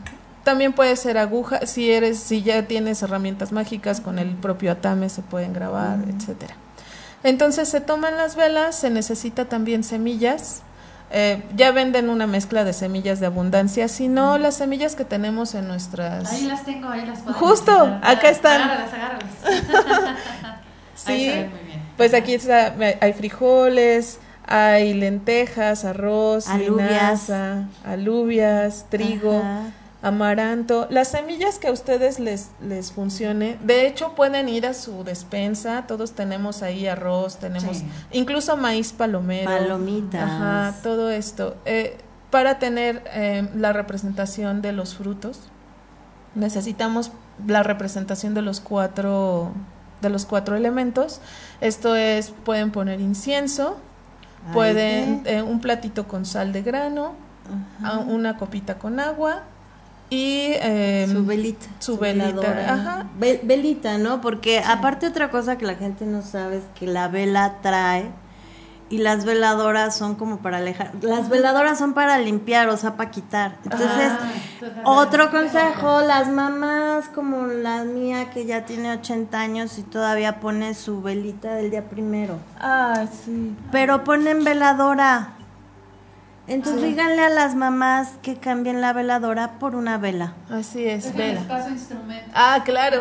También puede ser aguja, si eres, si ya tienes herramientas mágicas, con el propio atame se pueden grabar, uh-huh. etcétera. Entonces se toman las velas, se necesita también semillas. Eh, ya venden una mezcla de semillas de abundancia, si no, uh-huh. las semillas que tenemos en nuestras... Ahí las tengo, ahí las puedo Justo, necesitar. acá están. Agárralas, agárralas. Sí, ahí se ven muy bien. Pues aquí está, hay frijoles, hay lentejas, arroz, alubias, linaza, alubias, trigo, ajá. amaranto, las semillas que a ustedes les, les funcione. De hecho pueden ir a su despensa, todos tenemos ahí arroz, tenemos sí. incluso maíz palomero, palomitas, ajá, todo esto, eh, para tener eh, la representación de los frutos. Necesitamos la representación de los cuatro de los cuatro elementos. Esto es, pueden poner incienso, Ay, pueden eh, un platito con sal de grano, uh-huh. una copita con agua y eh, su velita, su, su velita, veladora. Ajá. Ve- velita, ¿no? Porque sí. aparte otra cosa que la gente no sabe es que la vela trae y las veladoras son como para alejar, las veladoras son para limpiar, o sea, para quitar. Entonces, ah, otro consejo, las mamás como la mía que ya tiene ochenta años y todavía pone su velita del día primero. Ah, sí. Pero ponen veladora. Entonces sí. díganle a las mamás que cambien la veladora por una vela. Así es, es vela. Paso instrumento. Ah, claro.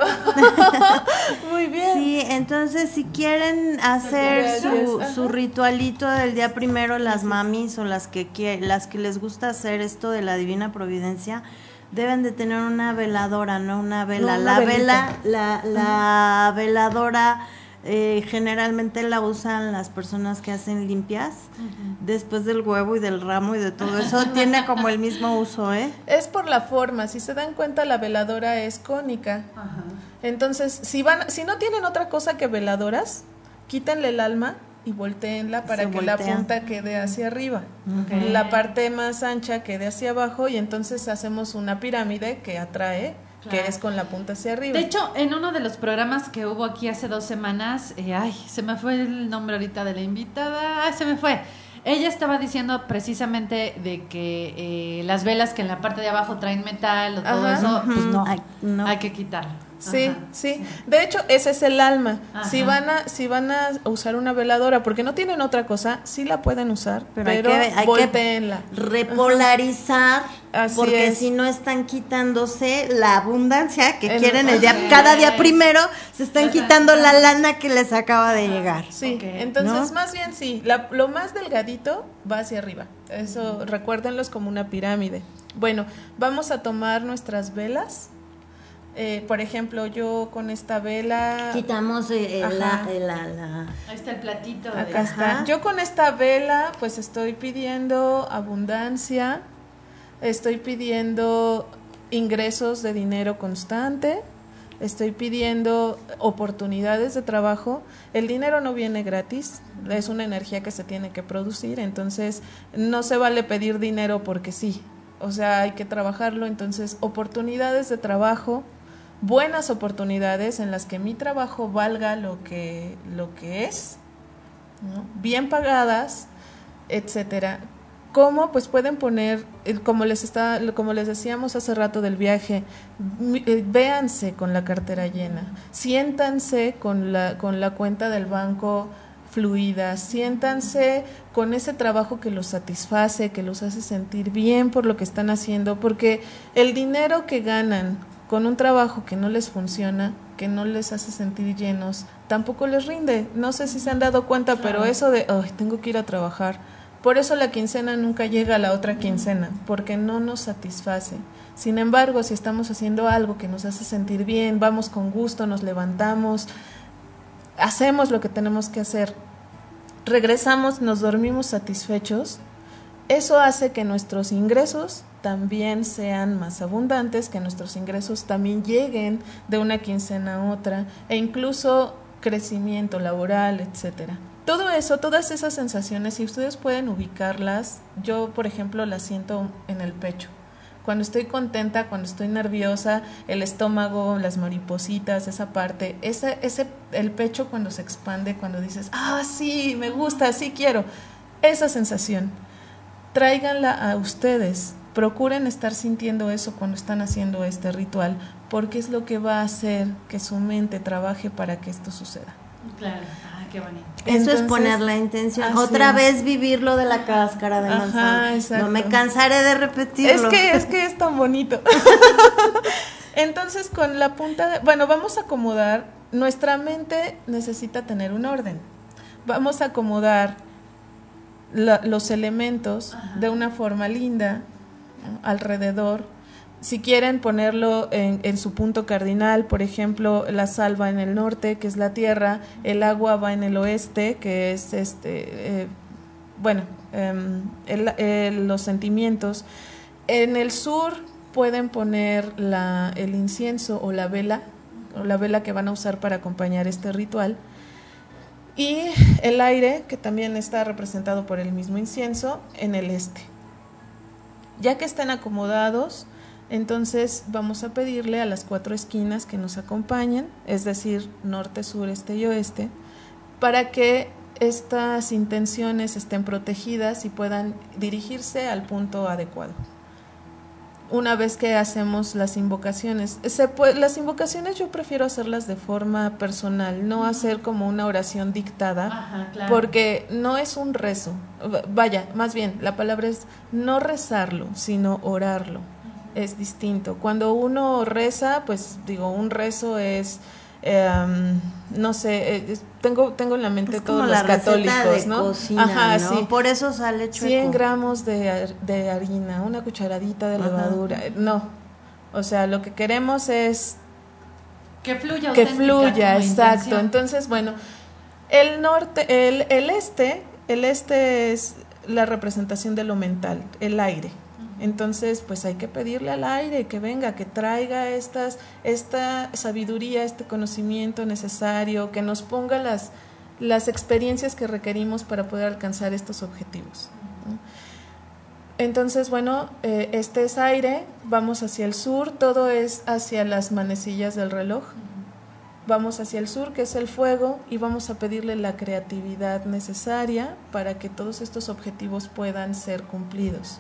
Muy bien. Sí, entonces si quieren hacer su, su ritualito del día primero, las mamis o las que quie- las que les gusta hacer esto de la Divina Providencia, deben de tener una veladora, no una vela. No, una la velita. vela, la, la uh-huh. veladora eh, generalmente la usan las personas que hacen limpias, uh-huh. después del huevo y del ramo y de todo eso, tiene como el mismo uso, ¿eh? Es por la forma, si se dan cuenta la veladora es cónica. Ajá. Entonces, si van, si no tienen otra cosa que veladoras, quítenle el alma y voltéenla para se que voltea. la punta quede hacia arriba, okay. la parte más ancha quede hacia abajo y entonces hacemos una pirámide que atrae, claro. que es con la punta hacia arriba. De hecho, en uno de los programas que hubo aquí hace dos semanas, eh, ay, se me fue el nombre ahorita de la invitada, ay, se me fue. Ella estaba diciendo precisamente de que eh, las velas que en la parte de abajo traen metal o todo Ajá. eso, pues no, hay, no. hay que quitarlo. Sí, Ajá, sí, sí. De hecho, ese es el alma. Ajá. Si van a si van a usar una veladora, porque no tienen otra cosa, sí la pueden usar, pero, pero hay que, hay volteenla. Que repolarizar, Así porque es. si no están quitándose la abundancia que en quieren el día, okay. cada día primero se están quitando la lana que les acaba de llegar. Sí, okay. entonces ¿no? más bien sí, la, lo más delgadito va hacia arriba. Eso recuérdenlos como una pirámide. Bueno, vamos a tomar nuestras velas. Eh, por ejemplo, yo con esta vela... Quitamos eh, la, la, la... Ahí está el platito. Acá de... está. Yo con esta vela pues estoy pidiendo abundancia, estoy pidiendo ingresos de dinero constante, estoy pidiendo oportunidades de trabajo. El dinero no viene gratis, es una energía que se tiene que producir, entonces no se vale pedir dinero porque sí, o sea, hay que trabajarlo. Entonces, oportunidades de trabajo, buenas oportunidades en las que mi trabajo valga lo que, lo que es, ¿no? Bien pagadas, etcétera. ¿Cómo? Pues pueden poner, como les está, como les decíamos hace rato del viaje, véanse con la cartera llena, siéntanse con la, con la cuenta del banco fluida, siéntanse con ese trabajo que los satisface, que los hace sentir bien por lo que están haciendo, porque el dinero que ganan con un trabajo que no les funciona, que no les hace sentir llenos, tampoco les rinde. No sé si se han dado cuenta, pero eso de, ay, tengo que ir a trabajar, por eso la quincena nunca llega a la otra quincena, porque no nos satisface. Sin embargo, si estamos haciendo algo que nos hace sentir bien, vamos con gusto, nos levantamos, hacemos lo que tenemos que hacer, regresamos, nos dormimos satisfechos, eso hace que nuestros ingresos también sean más abundantes, que nuestros ingresos también lleguen de una quincena a otra, e incluso crecimiento laboral, etcétera. Todo eso, todas esas sensaciones, si ustedes pueden ubicarlas, yo, por ejemplo, las siento en el pecho. Cuando estoy contenta, cuando estoy nerviosa, el estómago, las maripositas, esa parte, ese, ese, el pecho cuando se expande, cuando dices, ah, sí, me gusta, sí quiero, esa sensación, tráiganla a ustedes, procuren estar sintiendo eso cuando están haciendo este ritual, porque es lo que va a hacer que su mente trabaje para que esto suceda. Claro, ah, qué bonito. Eso Entonces, es poner la intención. así Otra es. vez vivirlo de la cáscara de Ajá, manzana. exacto. No me cansaré de repetirlo. Es que es que es tan bonito. Entonces, con la punta de, bueno, vamos a acomodar, nuestra mente necesita tener un orden. Vamos a acomodar la, los elementos Ajá. de una forma linda, ¿no? Alrededor. Si quieren ponerlo en, en su punto cardinal, por ejemplo, la sal va en el norte, que es la tierra, el agua va en el oeste, que es este, eh, bueno, eh, el, el, los sentimientos. En el sur pueden poner la, el incienso o la vela, o la vela que van a usar para acompañar este ritual. Y el aire, que también está representado por el mismo incienso, en el este. Ya que estén acomodados, entonces vamos a pedirle a las cuatro esquinas que nos acompañen, es decir, norte, sur, este y oeste, para que estas intenciones estén protegidas y puedan dirigirse al punto adecuado. Una vez que hacemos las invocaciones, se puede, las invocaciones yo prefiero hacerlas de forma personal, no hacer como una oración dictada, Ajá, claro. porque no es un rezo, vaya, más bien, la palabra es no rezarlo, sino orarlo. Es distinto. Cuando uno reza, pues digo, un rezo es, eh, um, no sé, eh, tengo tengo en la mente es todos como los la católicos, de ¿no? Cocina, Ajá, ¿no? sí. Por eso sale chueco. cien gramos de, de harina, una cucharadita de Ajá. levadura. No, o sea, lo que queremos es que fluya, que fluya, exacto. Intención. Entonces, bueno, el norte, el, el este, el este es la representación de lo mental, el aire. Entonces, pues hay que pedirle al aire que venga, que traiga estas, esta sabiduría, este conocimiento necesario, que nos ponga las, las experiencias que requerimos para poder alcanzar estos objetivos, ¿no? Entonces, bueno, eh, este es aire, vamos hacia el sur, todo es hacia las manecillas del reloj. Vamos hacia el sur, que es el fuego, y vamos a pedirle la creatividad necesaria para que todos estos objetivos puedan ser cumplidos.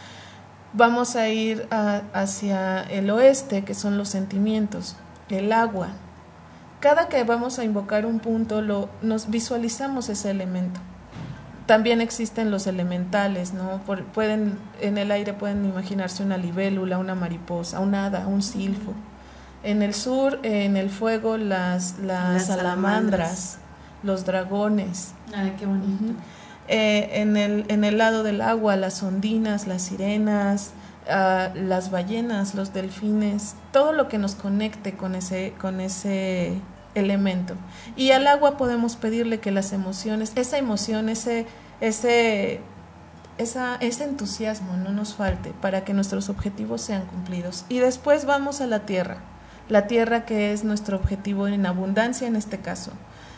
Vamos a ir a, hacia el oeste, que son los sentimientos, el agua. Cada que vamos a invocar un punto, lo, nos visualizamos ese elemento. También existen los elementales, ¿no? Por, pueden, en el aire pueden imaginarse una libélula, una mariposa, un hada, un silfo. En el sur, en el fuego, las, las, las salamandras, salamandras, los dragones. Ay, qué bonito. Uh-huh. Eh, en, el, en el lado del agua, las ondinas, las sirenas, uh, las ballenas, los delfines, todo lo que nos conecte con ese, con ese elemento. Y al agua podemos pedirle que las emociones, esa emoción, ese, ese, esa, ese entusiasmo no nos falte para que nuestros objetivos sean cumplidos. Y después vamos a la tierra, la tierra que es nuestro objetivo en abundancia en este caso.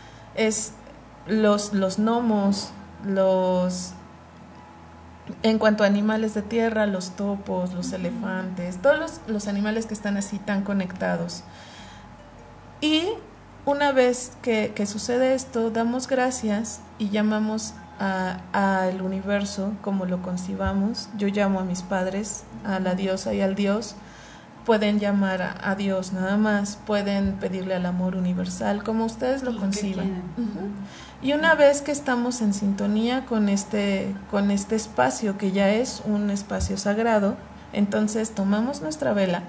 Es los, los gnomos, los, en cuanto a animales de tierra, los topos, los elefantes, todos los, los animales que están así tan conectados. Y una vez que, que sucede esto, damos gracias y llamamos al universo como lo concibamos. Yo llamo a mis padres, a la diosa y al dios. Pueden llamar a, a Dios nada más, pueden pedirle al amor universal, como ustedes lo, lo conciban. Uh-huh. Y una vez que estamos en sintonía con este, con este espacio, que ya es un espacio sagrado, entonces tomamos nuestra vela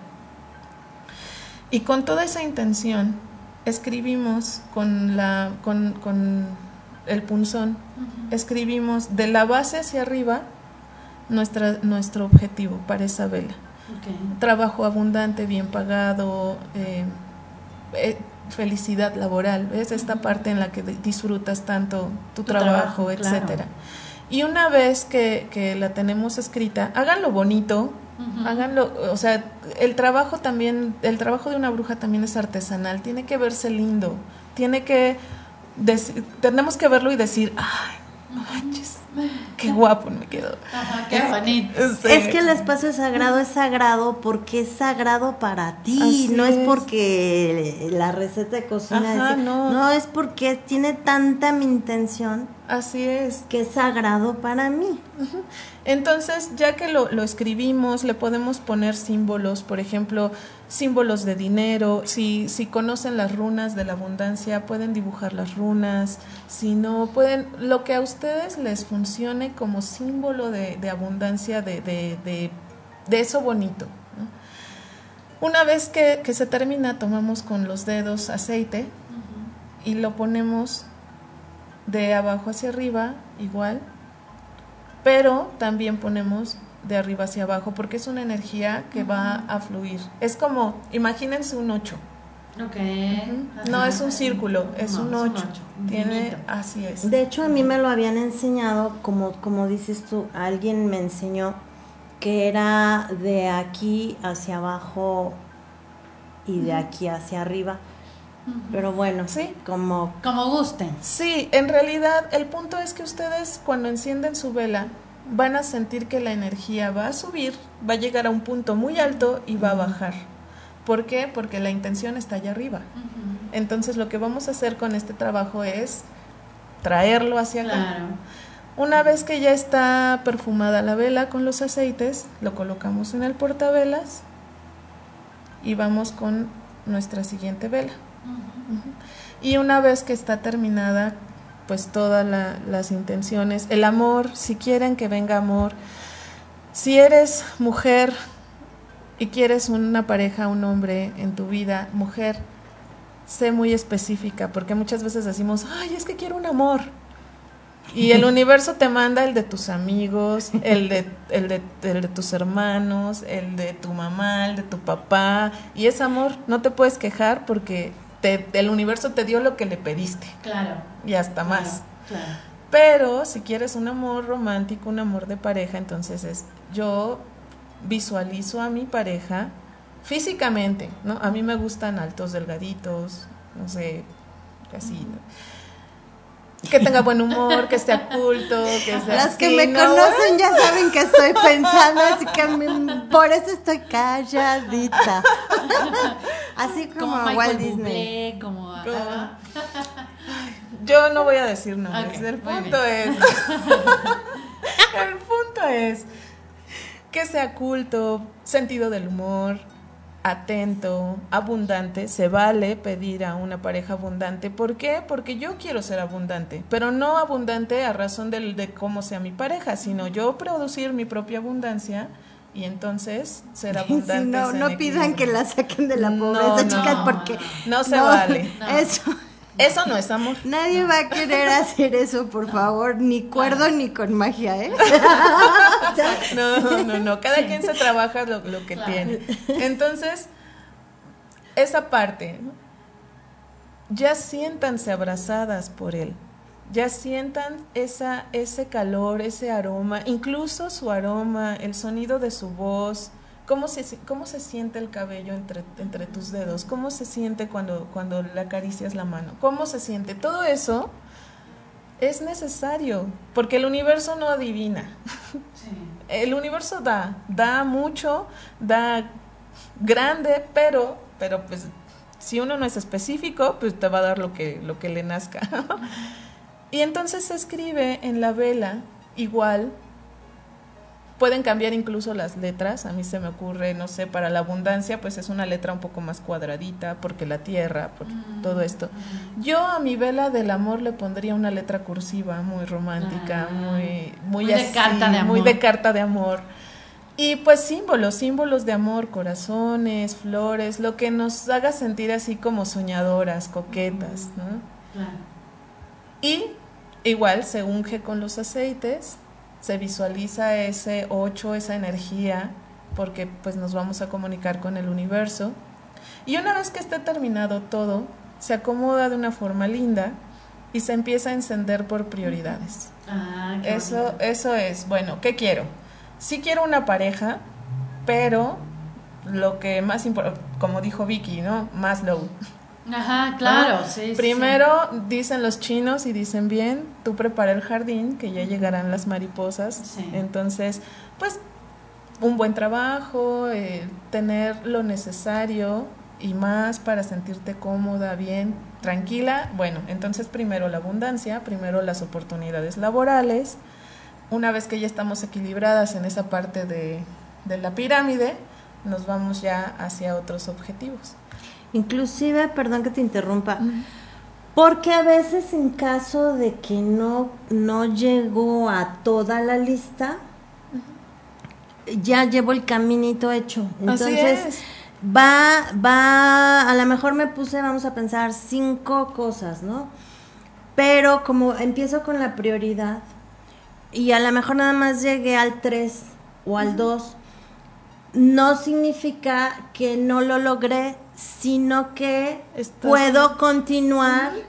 y con toda esa intención escribimos con, la, con, con el punzón, uh-huh. escribimos de la base hacia arriba nuestra, nuestro objetivo para esa vela. Okay. Trabajo abundante, bien pagado, eh, eh, felicidad laboral, es esta parte en la que disfrutas tanto tu, tu trabajo, trabajo, etcétera. Claro. Y una vez que, que la tenemos escrita, háganlo bonito, uh-huh. háganlo, o sea, el trabajo también, el trabajo de una bruja también es artesanal, tiene que verse lindo, tiene que, dec- tenemos que verlo y decir, ay, no manches, qué qué guapo me quedó. Ajá, qué bonito. Sí. Es que el espacio sagrado es sagrado porque es sagrado para ti, Así no es es. porque la receta de cocina Ajá, dice- no. no es porque tiene tanta mi intención Así es. que es sagrado para mí. Entonces, ya que lo, lo escribimos, le podemos poner símbolos, por ejemplo, símbolos de dinero. Si, si conocen las runas de la abundancia, pueden dibujar las runas. Si no, pueden, lo que a ustedes les funcione como símbolo de, de abundancia, de, de, de, de eso bonito, ¿no? Una vez que, que se termina, tomamos con los dedos aceite uh-huh. y lo ponemos de abajo hacia arriba, igual. Pero también ponemos de arriba hacia abajo porque es una energía que uh-huh. va a fluir. Es como, imagínense un ocho. Ok. Uh-huh. No es un círculo, es no, un es ocho. un ocho. Tiene, Infinito. así es. De hecho, a mí me lo habían enseñado, como, como dices tú, alguien me enseñó que era de aquí hacia abajo y de aquí hacia arriba. Pero bueno, sí, como como gusten. Sí, en realidad el punto es que ustedes cuando encienden su vela van a sentir que la energía va a subir, va a llegar a un punto muy alto y va a bajar. ¿Por qué? Porque la intención está allá arriba. Uh-huh. Entonces lo que vamos a hacer con este trabajo es traerlo hacia acá. Claro. Una vez que ya está perfumada la vela con los aceites, lo colocamos en el portavelas y vamos con nuestra siguiente vela. Uh-huh. Y una vez que está terminada, pues todas la, las intenciones, el amor, si quieren que venga amor, si eres mujer y quieres una pareja, un hombre en tu vida, mujer, sé muy específica, porque muchas veces decimos, ay, es que quiero un amor, y el universo te manda el de tus amigos, el de, el de, el de tus hermanos, el de tu mamá, el de tu papá, y es amor, no te puedes quejar porque Te, el universo te dio lo que le pediste. Claro. Y hasta claro, más. Claro. Pero si quieres un amor romántico, un amor de pareja, entonces es, yo visualizo a mi pareja físicamente, ¿no? A mí me gustan altos, delgaditos, no sé, casi, ¿no? Que tenga buen humor, que esté culto, que sea las que así, me ¿no? conocen ya saben que estoy pensando, así que me, por eso estoy calladita. Así como, como Walt Michael Disney. Bublé, como Ajá. Yo no voy a decir nombres. Okay, el muy punto es el punto es que sea culto, sentido del humor, atento, abundante. Se vale pedir a una pareja abundante. ¿Por qué? Porque yo quiero ser abundante, pero no abundante a razón de, de cómo sea mi pareja, sino yo producir mi propia abundancia y entonces ser abundante. Sí, no, no pidan que la saquen de la pobreza, No, no, chicas, no, porque no, no se vale. No. Eso, Eso no es amor. nadie va a querer hacer eso, por favor, ni cuerdo ni con magia, ¿eh? No, no, no, cada quien se trabaja lo, lo que Claro. tiene. Entonces, esa parte, ¿no? Ya siéntanse abrazadas por él, ya sientan esa, ese calor, ese aroma, incluso su aroma, el sonido de su voz, cómo se, cómo se siente el cabello entre, entre tus dedos, cómo se siente cuando, cuando le acaricias la mano, cómo se siente, todo eso es necesario, porque el universo no adivina. Sí. El universo da, da mucho, da grande, pero, pero pues si uno no es específico, pues te va a dar lo que, lo que le nazca. Y entonces se escribe en la vela igual. Pueden cambiar incluso las letras. A mí se me ocurre, no sé, para la abundancia, pues es una letra un poco más cuadradita, porque la tierra, por mm. todo esto. Yo a mi vela del amor le pondría una letra cursiva, muy romántica, ah, muy, muy, muy así, de carta de amor. muy de carta de amor. Y pues símbolos, símbolos de amor, corazones, flores, lo que nos haga sentir así como soñadoras, coquetas, ¿no? Claro. Y igual se unge con los aceites. Se visualiza ese ocho, esa energía, porque pues nos vamos a comunicar con el universo. Y una vez que esté terminado todo, se acomoda de una forma linda y se empieza a encender por prioridades. Ah, qué eso, bonito. eso es, bueno, ¿qué quiero? Sí quiero una pareja, pero lo que más importante, como dijo Vicky, ¿no? Maslow, Ajá, claro, ¿no? sí. Primero sí. Dicen los chinos y dicen bien, tú prepara el jardín, que ya llegarán las mariposas. Sí. Entonces, pues, un buen trabajo, eh, tener lo necesario y más para sentirte cómoda, bien, tranquila. Bueno, entonces primero la abundancia, primero las oportunidades laborales. Una vez que ya estamos equilibradas en esa parte de, de la pirámide, nos vamos ya hacia otros objetivos. Inclusive, perdón que te interrumpa, uh-huh. porque a veces en caso de que no, no llego a toda la lista, uh-huh. ya llevo el caminito hecho. Entonces, va, va, a lo mejor me puse, vamos a pensar, cinco cosas, ¿no? Pero como empiezo con la prioridad y a lo mejor nada más llegué al tres o al dos, uh-huh. no significa que no lo logré, sino que Estás puedo en... continuar uh-huh.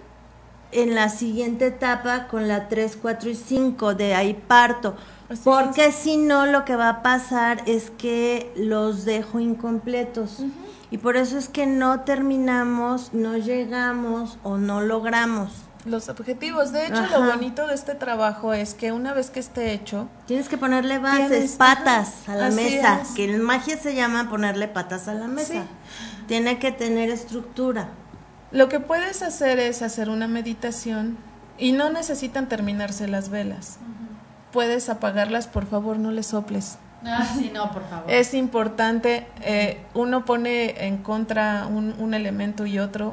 en la siguiente etapa con la tres, cuatro y cinco, de ahí parto. Así porque es. Si no, lo que va a pasar es que los dejo incompletos. Uh-huh. Y por eso es que no terminamos, no llegamos o no logramos los objetivos. De hecho, ajá. lo bonito de este trabajo es que una vez que esté hecho, tienes que ponerle bases, tienes, patas ajá, a la mesa, es. Que en magia se llama ponerle patas a la mesa. Sí. Tiene que tener estructura. Lo que puedes hacer es hacer una meditación y no necesitan terminarse las velas. Uh-huh. Puedes apagarlas, por favor, no le soples. Ah, sí, no, por favor. Es importante, eh, uno pone en contra un, un elemento y otro.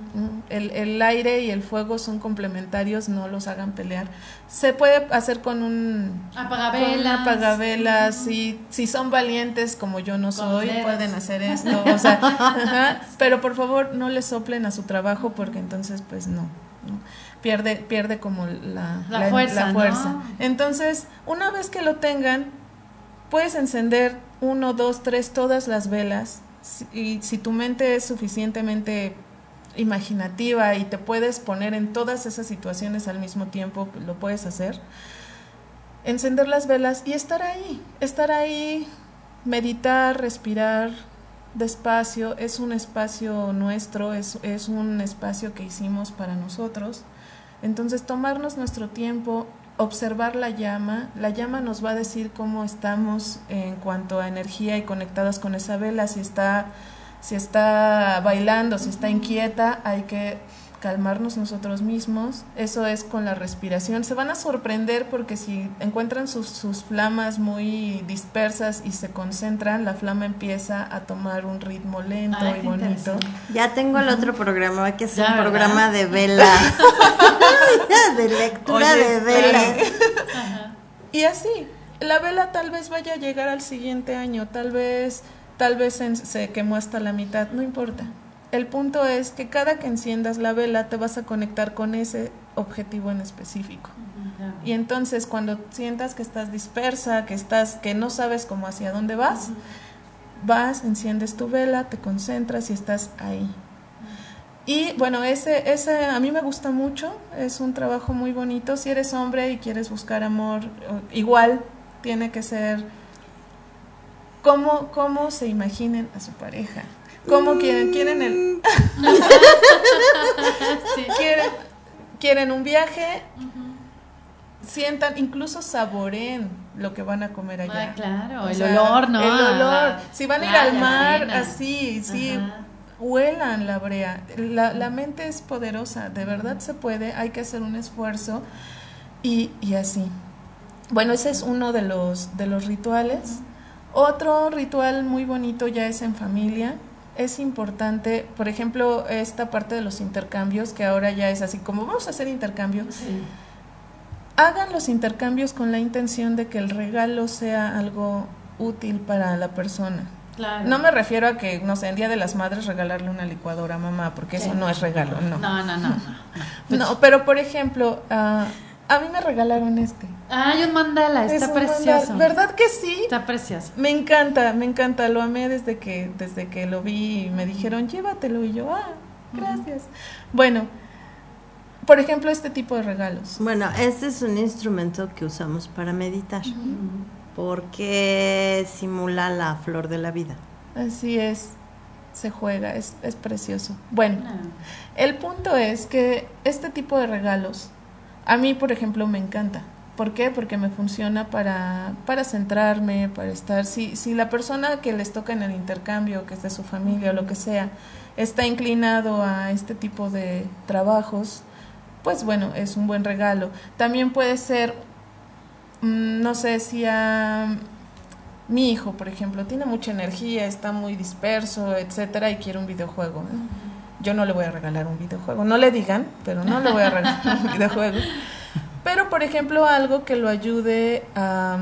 El, el aire y el fuego son complementarios, no los hagan pelear. Se puede hacer con un apagavelas, con un apagavelas uh-huh. si, si son valientes como yo no soy, pueden hacer esto, o sea, ajá, pero por favor no le soplen a su trabajo porque entonces pues no, no pierde, pierde como la, la, la fuerza, la fuerza. ¿no? Entonces, una vez que lo tengan, puedes encender uno, dos, tres, todas las velas, y si tu mente es suficientemente imaginativa y te puedes poner en todas esas situaciones al mismo tiempo, lo puedes hacer. Encender las velas y estar ahí, estar ahí, meditar, respirar despacio. Es un espacio nuestro, es, es un espacio que hicimos para nosotros. Entonces, tomarnos nuestro tiempo, observar la llama. La llama nos va a decir cómo estamos en cuanto a energía y conectadas con esa vela. Si está Si está bailando, si está inquieta, hay que calmarnos nosotros mismos. Eso es con la respiración. Se van a sorprender porque si encuentran sus, sus flamas muy dispersas y se concentran, la flama empieza a tomar un ritmo lento. Ay, y bonito. Ya tengo el otro programa, hay que hacer un ¿verdad? Programa de vela. De lectura Oye, de vela. Y así, la vela tal vez vaya a llegar al siguiente año, tal vez... Tal vez en, se quemó hasta la mitad, no importa. El punto es que cada que enciendas la vela te vas a conectar con ese objetivo en específico. Uh-huh. Y entonces cuando sientas que estás dispersa, que estás, que no sabes cómo hacia dónde vas, uh-huh. vas, enciendes tu vela, te concentras y estás ahí. Uh-huh. Y bueno, ese, ese a mí me gusta mucho, es un trabajo muy bonito. Si eres hombre y quieres buscar amor, igual tiene que ser... ¿Cómo, cómo se imaginen a su pareja? ¿Cómo quieren? ¿Quieren el...? sí. ¿Quieren, quieren un viaje? Uh-huh. Sientan, incluso saboreen lo que van a comer allá. Ah, claro, o el sea, olor, ¿no? El olor. La, si van a ir al mar, arena. así, sí, Ajá. huelan la brea. La, la mente es poderosa, de verdad se puede, hay que hacer un esfuerzo y, y así. Bueno, ese es uno de los, de los rituales. Uh-huh. Otro ritual muy bonito ya es en familia. Es importante, por ejemplo, esta parte de los intercambios, que ahora ya es así como vamos a hacer intercambio. Sí. Hagan los intercambios con la intención de que el regalo sea algo útil para la persona. Claro. No me refiero a que, no sé, en Día de las Madres regalarle una licuadora a mamá, porque sí. Eso no es regalo, no. No, no, no. No, no. no pero por ejemplo, uh, a mí me regalaron este. Ay, un mandala, está un precioso. Mandala. ¿Verdad que sí? Está precioso. Me encanta, me encanta, lo amé desde que desde que lo vi y me dijeron, llévatelo, y yo, ah, gracias. Uh-huh. Bueno, por ejemplo, este tipo de regalos. Bueno, este es un instrumento que usamos para meditar, uh-huh. porque simula la flor de la vida. Así es. se juega, es, es precioso. Bueno, No. el punto es que este tipo de regalos, a mí, por ejemplo, me encanta. ¿Por qué? Porque me funciona para, para centrarme, para estar... Si, si la persona que les toca en el intercambio, que es de su familia o lo que sea, está inclinado a este tipo de trabajos, pues bueno, es un buen regalo. También puede ser, mmm, no sé, si a mi hijo, por ejemplo, tiene mucha energía, está muy disperso, etcétera, y quiere un videojuego, ¿eh? Yo no le voy a regalar un videojuego. No le digan, pero no le voy a regalar un videojuego. Pero, por ejemplo, algo que lo ayude a,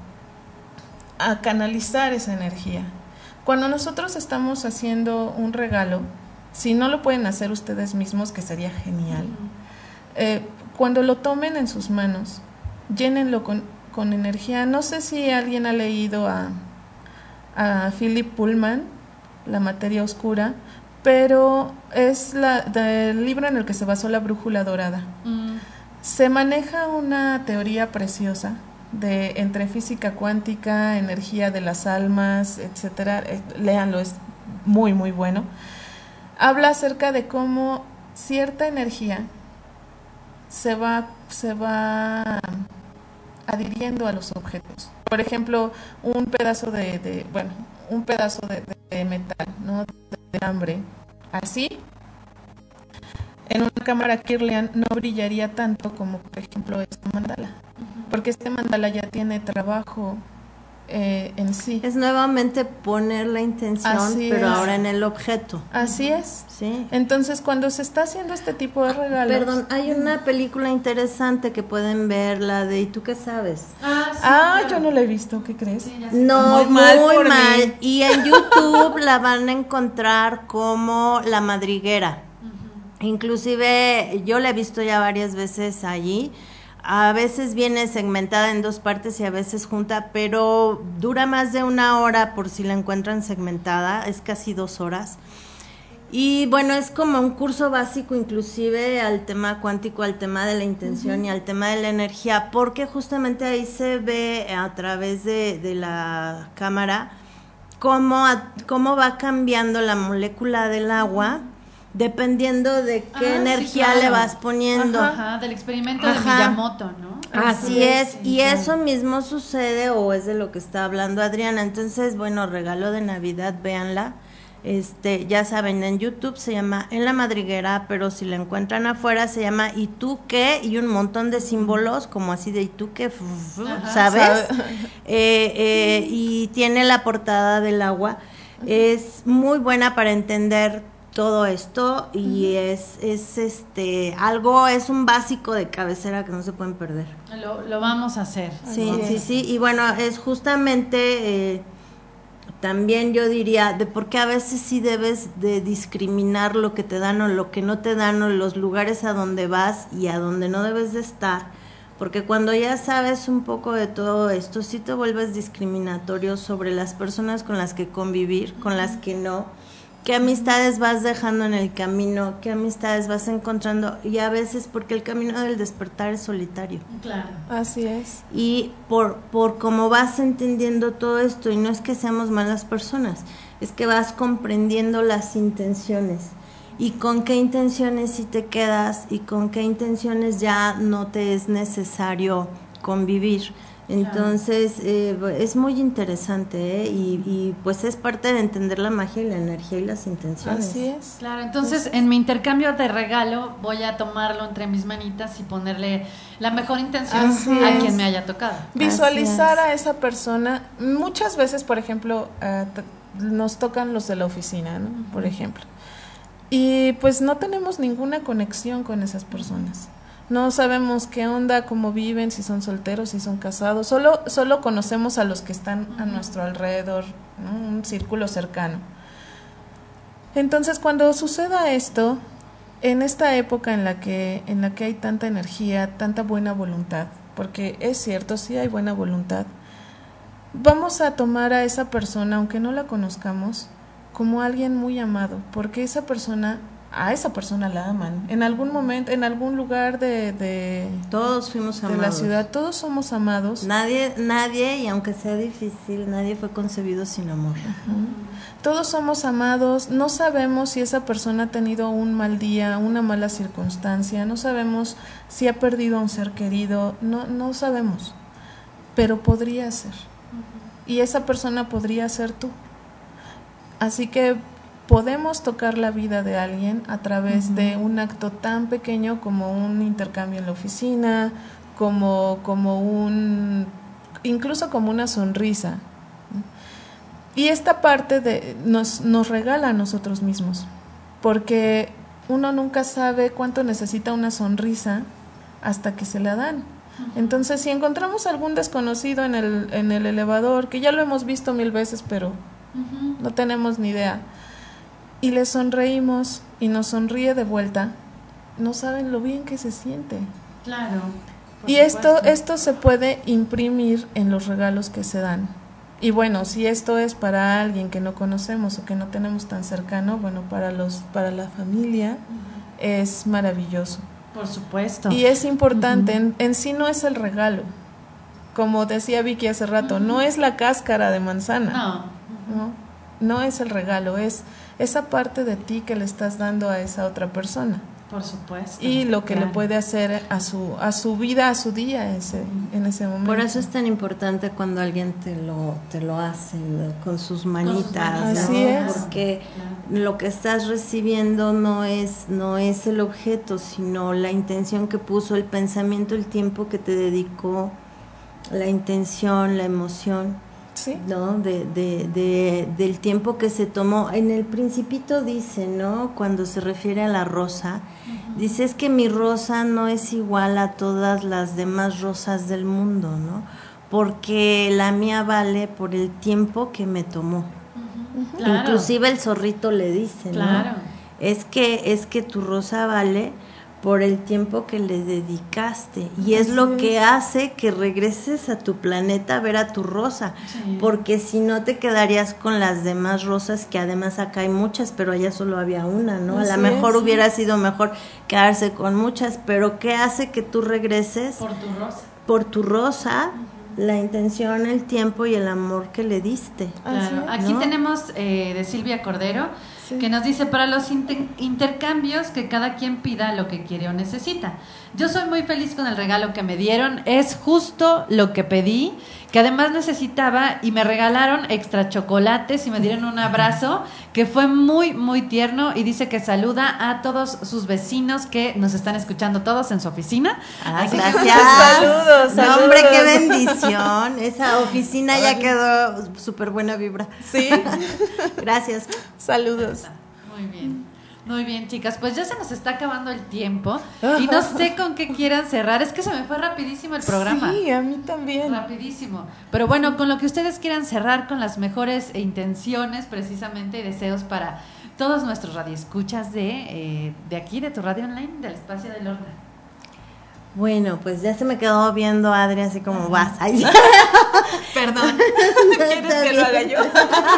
a canalizar esa energía. Cuando nosotros estamos haciendo un regalo, si no lo pueden hacer ustedes mismos, que sería genial, eh, cuando lo tomen en sus manos, llénenlo con, con energía. No sé si alguien ha leído a, a Philip Pullman, La materia oscura, pero es la, del libro en el que se basó La brújula dorada. Mm. Se maneja una teoría preciosa de entre física cuántica, energía de las almas, etcétera. Eh, léanlo, es muy muy bueno. Habla acerca de cómo cierta energía se va se va adhiriendo a los objetos. Por ejemplo, un pedazo de, de bueno, un pedazo de, de metal, ¿no? De hambre, así. En una cámara Kirlian no brillaría tanto como, por ejemplo, este mandala, uh-huh. porque este mandala ya tiene trabajo eh, en sí. Es nuevamente poner la intención, Así pero es. ahora en el objeto. Así es. Sí. Entonces, cuando se está haciendo este tipo de regalos... Perdón, hay una película interesante que pueden ver, la de ¿Y tú qué sabes? Ah, sí, ah claro. yo no la he visto, ¿qué crees? Sí, ya sé. No, Muy mal muy por mal. mí. Y en YouTube la van a encontrar como La Madriguera. Inclusive yo la he visto ya varias veces allí. A veces viene segmentada en dos partes y a veces junta, pero dura más de una hora por si la encuentran segmentada, es casi dos horas. Y bueno, es como un curso básico inclusive al tema cuántico, al tema de la intención uh-huh. y al tema de la energía, porque justamente ahí se ve a través de, de la cámara cómo, a, cómo va cambiando la molécula del agua dependiendo de qué ah, energía sí, claro. le vas poniendo. Ajá, Ajá del experimento Ajá. de Miyamoto, ¿no? Así es, sí, y claro. eso mismo sucede, o es de lo que está hablando Adriana. Entonces, bueno, regalo de Navidad, véanla. Este, ya saben, en YouTube se llama En la Madriguera, pero si la encuentran afuera se llama ¿Y tú qué? Y un montón de símbolos, como así de ¿y tú qué? Ajá, ¿sabes? ¿Sabe? Eh, eh, y tiene la portada del agua. Es muy buena para entender todo esto y uh-huh. es es este algo, es un básico de cabecera que no se pueden perder. Lo, lo vamos a hacer. Sí, sí, sí, y bueno, es justamente eh, también yo diría de por qué a veces sí debes de discriminar lo que te dan o lo que no te dan o los lugares a donde vas y a donde no debes de estar, porque cuando ya sabes un poco de todo esto sí te vuelves discriminatorio sobre las personas con las que convivir, con las que no. ¿Qué amistades vas dejando en el camino? ¿Qué amistades vas encontrando? Y a veces porque el camino del despertar es solitario. Claro. Así es. Y por, por cómo vas entendiendo todo esto, y no es que seamos malas personas, es que vas comprendiendo las intenciones. Y con qué intenciones sí te quedas y con qué intenciones ya no te es necesario convivir. Entonces eh, es muy interesante ¿eh? y, y pues es parte de entender la magia y la energía y las intenciones. Así es. Claro, entonces en mi intercambio de regalo voy a tomarlo entre mis manitas y ponerle la mejor intención Así a es. quien me haya tocado. Visualizar a esa persona. Muchas veces, por ejemplo, uh, t- nos tocan los de la oficina, ¿no? Uh-huh. Por ejemplo. Y pues no tenemos ninguna conexión con esas personas. No sabemos qué onda, cómo viven, si son solteros, si son casados. Solo, solo conocemos a los que están a nuestro alrededor, ¿no? Un círculo cercano. Entonces, cuando suceda esto, en esta época en la que, en la que hay tanta energía, tanta buena voluntad, porque es cierto, sí hay buena voluntad, vamos a tomar a esa persona, aunque no la conozcamos, como alguien muy amado, porque esa persona a esa persona la aman. En algún momento, en algún lugar de, de, Todos fuimos de amados. la ciudad, todos somos amados. Nadie, nadie, y aunque sea difícil, nadie fue concebido sin amor. Uh-huh. Todos somos amados. No sabemos si esa persona ha tenido un mal día, una mala circunstancia. No sabemos si ha perdido a un ser querido. No, no sabemos. Pero podría ser. Uh-huh. Y esa persona podría ser tú. Así que podemos tocar la vida de alguien a través uh-huh. de un acto tan pequeño como un intercambio en la oficina, como, como un, incluso como una sonrisa. Y esta parte de, nos, nos regala a nosotros mismos, porque uno nunca sabe cuánto necesita una sonrisa hasta que se la dan. Uh-huh. Entonces, si encontramos algún desconocido en el, en el elevador, que ya lo hemos visto mil veces, pero uh-huh. no tenemos ni idea, y le sonreímos y nos sonríe de vuelta, no saben lo bien que se siente. Claro. Y esto, esto se puede imprimir en los regalos que se dan. Y bueno, si esto es para alguien que no conocemos o que no tenemos tan cercano, bueno, para los, para la familia uh-huh. es maravilloso. Por supuesto. Y es importante, uh-huh. en, en sí no es el regalo. Como decía Vicky hace rato, uh-huh. no es la cáscara de manzana. No. Uh-huh. No, no es el regalo, es esa parte de ti que le estás dando a esa otra persona. Por supuesto. Y lo que claro. le puede hacer a su a su vida, a su día ese, en ese momento. Por eso es tan importante cuando alguien te lo te lo hace, ¿no? Con sus manitas, Con sus manitas. ¿no? Así es. Porque claro. lo que estás recibiendo no es no es el objeto, sino la intención que puso, el pensamiento, el tiempo que te dedicó, la intención, la emoción. Sí. ¿No? De, de, de, del tiempo que se tomó. En el Principito dice, ¿no? Cuando se refiere a la rosa, uh-huh. dice, es que mi rosa no es igual a todas las demás rosas del mundo, ¿no? Porque la mía vale por el tiempo que me tomó. Uh-huh. Claro. Inclusive el zorrito le dice, claro. ¿no? Es que, es que tu rosa vale por el tiempo que le dedicaste, y es lo que hace que regreses a tu planeta a ver a tu rosa, sí. porque si no te quedarías con las demás rosas, que además acá hay muchas, pero allá solo había una, ¿no? Así a lo mejor es, hubiera sí. sido mejor quedarse con muchas, pero ¿qué hace que tú regreses? Por tu rosa. Por tu rosa, uh-huh. la intención, el tiempo y el amor que le diste. Claro. ¿no? Aquí tenemos eh, de Silvia Cordero, sí. que nos dice, para los inter- intercambios, que cada quien pida lo que quiere o necesita. Yo soy muy feliz con el regalo que me dieron, es justo lo que pedí, que además necesitaba, y me regalaron extra chocolates y me dieron un abrazo, que fue muy, muy tierno, y dice que saluda a todos sus vecinos que nos están escuchando todos en su oficina. Ah, Así gracias. Que, saludos, saludos. No, hombre, qué bendición. Esa oficina ya quedó súper buena vibra. Sí. Gracias. Saludos. Muy bien. Muy bien, chicas, pues ya se nos está acabando el tiempo y no sé con qué quieran cerrar. Es que se me fue rapidísimo el programa. Sí, a mí también. Rapidísimo. Pero bueno, con lo que ustedes quieran cerrar, con las mejores intenciones precisamente y deseos para todos nuestros radioescuchas de, eh, de aquí, de tu radio online, del Espacio de Lorna. Bueno, pues ya se me quedó viendo Adri así como vas. Ay, perdón. ¿Quieres que lo haga yo?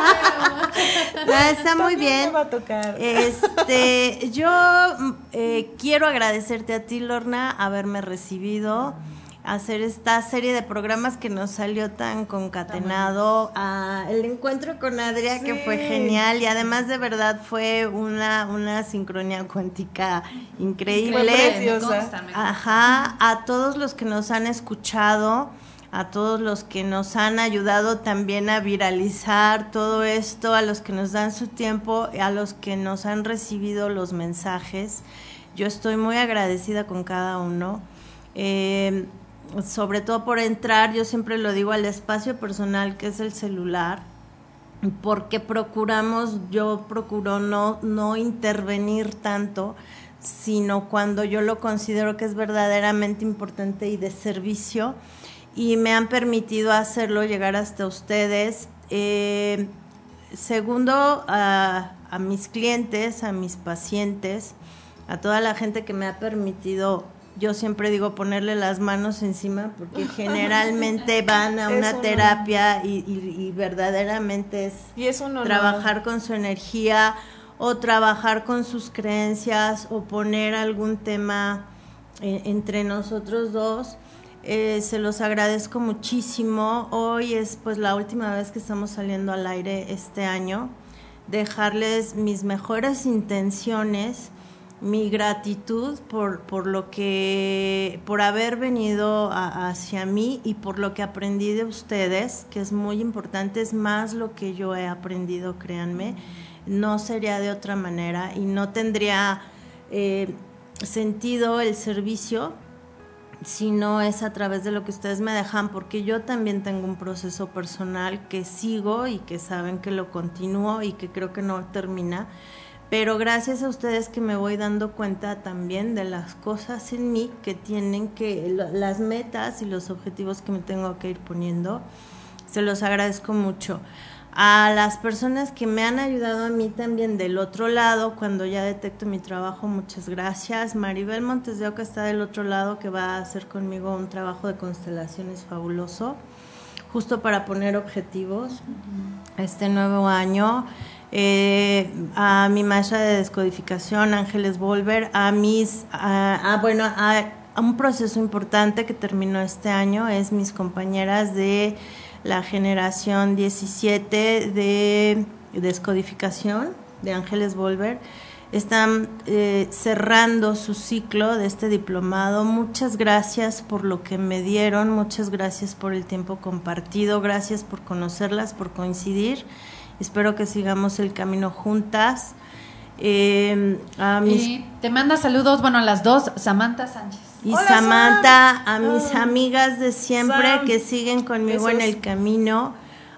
No, está muy bien. Me va a tocar. Este, yo eh, quiero agradecerte a ti, Lorna, haberme recibido, hacer esta serie de programas que nos salió tan concatenado, a el encuentro con Adria, sí. que fue genial, y además de verdad fue una una sincronía cuántica increíble. Fue preciosa. Ajá, a todos los que nos han escuchado, a todos los que nos han ayudado también a viralizar todo esto, a los que nos dan su tiempo, a los que nos han recibido los mensajes. Yo estoy muy agradecida con cada uno. Eh, sobre todo por entrar, yo siempre lo digo, al espacio personal que es el celular, porque procuramos, yo procuro no, no intervenir tanto, sino cuando yo lo considero que es verdaderamente importante y de servicio, y me han permitido hacerlo, llegar hasta ustedes. Eh, segundo, a, a mis clientes, a mis pacientes, a toda la gente que me ha permitido, yo siempre digo, ponerle las manos encima, porque generalmente van a una un terapia y, y, y verdaderamente es, y es un trabajar con su energía, o trabajar con sus creencias o poner algún tema eh, entre nosotros dos. Eh, se los agradezco muchísimo. Hoy es pues la última vez que estamos saliendo al aire este año. Dejarles mis mejores intenciones, mi gratitud por, por lo que, por haber venido a, hacia mí y por lo que aprendí de ustedes, que es muy importante, es más lo que yo he aprendido, créanme. No sería de otra manera y no tendría eh, sentido el servicio si no es a través de lo que ustedes me dejan, porque yo también tengo un proceso personal que sigo y que saben que lo continúo y que creo que no termina, pero gracias a ustedes que me voy dando cuenta también de las cosas en mí que tienen que, las metas y los objetivos que me tengo que ir poniendo. Se los agradezco mucho. A las personas que me han ayudado a mí también del otro lado, cuando ya detecto mi trabajo, muchas gracias. Maribel Montes de Oca está del otro lado, que va a hacer conmigo un trabajo de constelaciones fabuloso, justo para poner objetivos uh-huh. este nuevo año. Eh, a mi maestra de descodificación, Ángeles Volver, a mis, a, a, bueno, a, a un proceso importante que terminó este año, es mis compañeras de la generación diecisiete de descodificación de Ángeles Volver. Están eh, cerrando su ciclo de este diplomado. Muchas gracias por lo que me dieron, muchas gracias por el tiempo compartido, gracias por conocerlas, por coincidir. Espero que sigamos el camino juntas. Eh, a mis... Y te manda saludos, bueno, a las dos, Samantha Sánchez. Y Hola, Samantha, Sam. a mis oh. amigas de siempre Sam. que siguen conmigo Besos. en el camino,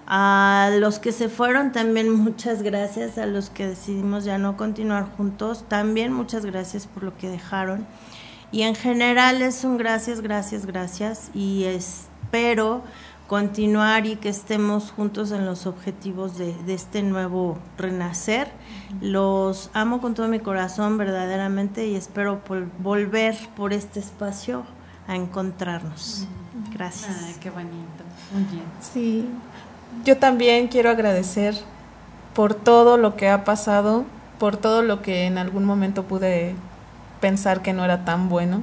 a los que se fueron también muchas gracias, a los que decidimos ya no continuar juntos también muchas gracias por lo que dejaron, y en general es un gracias, gracias, gracias, y espero continuar y que estemos juntos en los objetivos de, de este nuevo renacer. Los amo con todo mi corazón verdaderamente y espero por volver por este espacio a encontrarnos. Gracias. Ay, qué bonito. Muy bien. Sí, yo también quiero agradecer por todo lo que ha pasado, por todo lo que en algún momento pude pensar que no era tan bueno.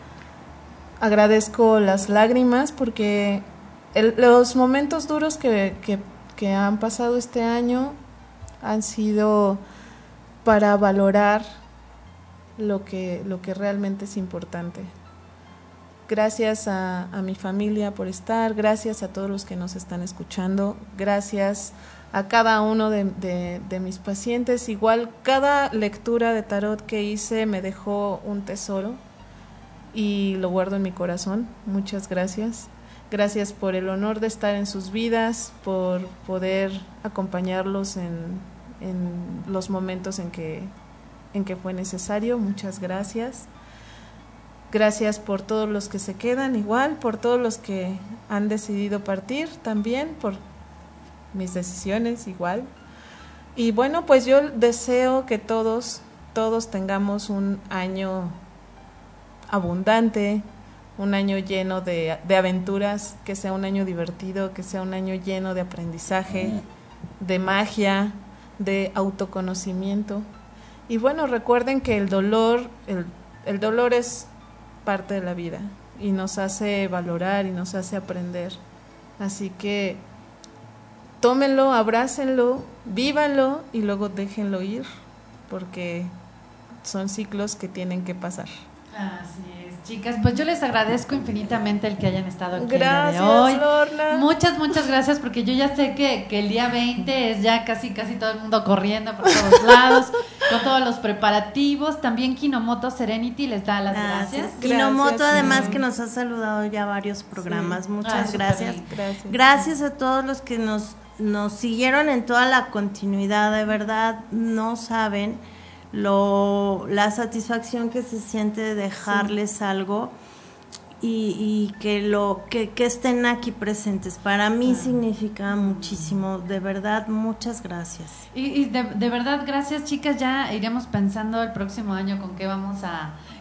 Agradezco las lágrimas porque el, los momentos duros que, que, que han pasado este año han sido para valorar lo que, lo que realmente es importante. Gracias a, a mi familia por estar, gracias a todos los que nos están escuchando, gracias a cada uno de, de, de mis pacientes. Igual cada lectura de tarot que hice me dejó un tesoro y lo guardo en mi corazón. Muchas gracias. Gracias por el honor de estar en sus vidas, por poder acompañarlos en, en los momentos en que, en que fue necesario. Muchas gracias. Gracias por todos los que se quedan, igual, por todos los que han decidido partir también, por mis decisiones igual. Y bueno, pues yo deseo que todos, todos tengamos un año abundante, un año lleno de, de aventuras, que sea un año divertido, que sea un año lleno de aprendizaje, de magia, de autoconocimiento. Y bueno, recuerden que el dolor, el, el dolor es parte de la vida y nos hace valorar y nos hace aprender. Así que tómenlo, abrácenlo, vívanlo y luego déjenlo ir, porque son ciclos que tienen que pasar. Así es, chicas, pues yo les agradezco infinitamente el que hayan estado aquí gracias, el día de hoy. Lorna. Muchas, muchas gracias, porque yo ya sé que, que el día veinte es ya casi, casi todo el mundo corriendo por todos lados, con todos los preparativos. También Kinomoto Serenity les da las gracias. Gracias. Kinomoto, Gracias, además, sí. que nos ha saludado ya varios programas. Sí. Muchas Ah, gracias. Gracias. Gracias a todos los que nos, nos siguieron en toda la continuidad. De verdad, no saben lo la satisfacción que se siente de dejarles sí. algo y, y que lo que, que estén aquí presentes. Para mí ah. significa muchísimo, de verdad, muchas gracias. Y, y de, de verdad, gracias, chicas. Ya iremos pensando el próximo año con qué vamos a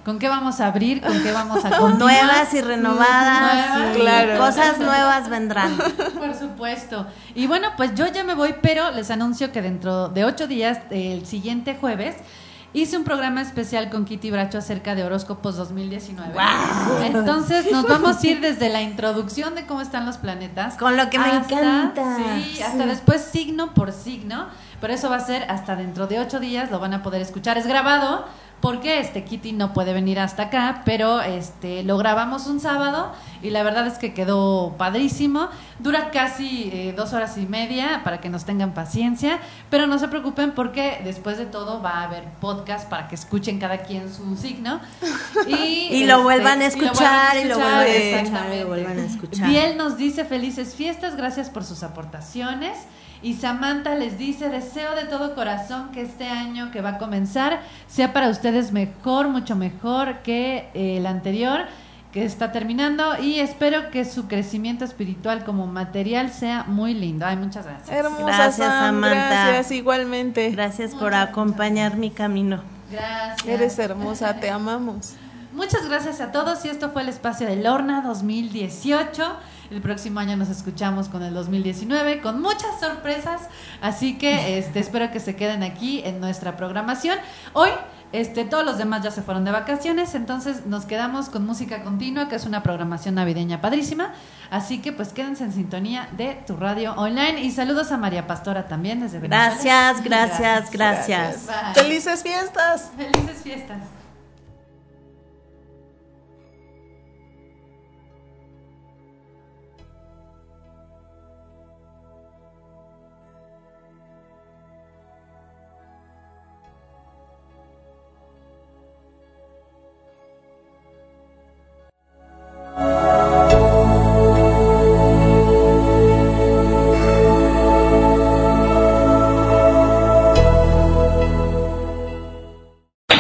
con qué vamos a abrir, con qué vamos a Con continuar. nuevas y renovadas, Nuevas, y claro. cosas nuevas vendrán. Por supuesto. Y bueno, pues yo ya me voy, pero les anuncio que dentro de ocho días, el siguiente jueves, hice un programa especial con Kitty Bracho acerca de horóscopos dos mil diecinueve. ¡Wow! Entonces nos vamos a ir desde la introducción de cómo están los planetas. Con lo que me hasta- encanta. Sí, hasta después signo por signo. Pero eso va a ser hasta dentro de ocho días, lo van a poder escuchar. Es grabado porque este Kitty no puede venir hasta acá, pero este lo grabamos un sábado y la verdad es que quedó padrísimo. Dura casi eh, dos horas y media para que nos tengan paciencia, pero no se preocupen porque después de todo va a haber podcast para que escuchen cada quien su signo y, Y lo este, vuelvan a y lo vuelvan escuchar, y lo vuelvan a escuchar, exactamente. y lo vuelvan a escuchar. Biel nos dice felices fiestas, gracias por sus aportaciones. Y Samantha les dice, deseo de todo corazón que este año que va a comenzar sea para ustedes mejor, mucho mejor que eh, el anterior que está terminando, y espero que su crecimiento espiritual como material sea muy lindo. Ay, muchas gracias. Hermosa, Gracias, Sam, Samantha. Gracias, igualmente. Gracias por acompañar mi camino. Gracias. Eres hermosa, te amamos. Muchas gracias a todos y esto fue el espacio de Lorna dos mil dieciocho. El próximo año nos escuchamos con el dos mil diecinueve con muchas sorpresas, así que este, espero que se queden aquí en nuestra programación. Hoy este, todos los demás ya se fueron de vacaciones, entonces nos quedamos con música continua, que es una programación navideña padrísima, así que pues quédense en sintonía de tu radio online y saludos a María Pastora también desde Venezuela. Gracias, gracias, gracias. Bye. ¡Felices fiestas! Felices fiestas.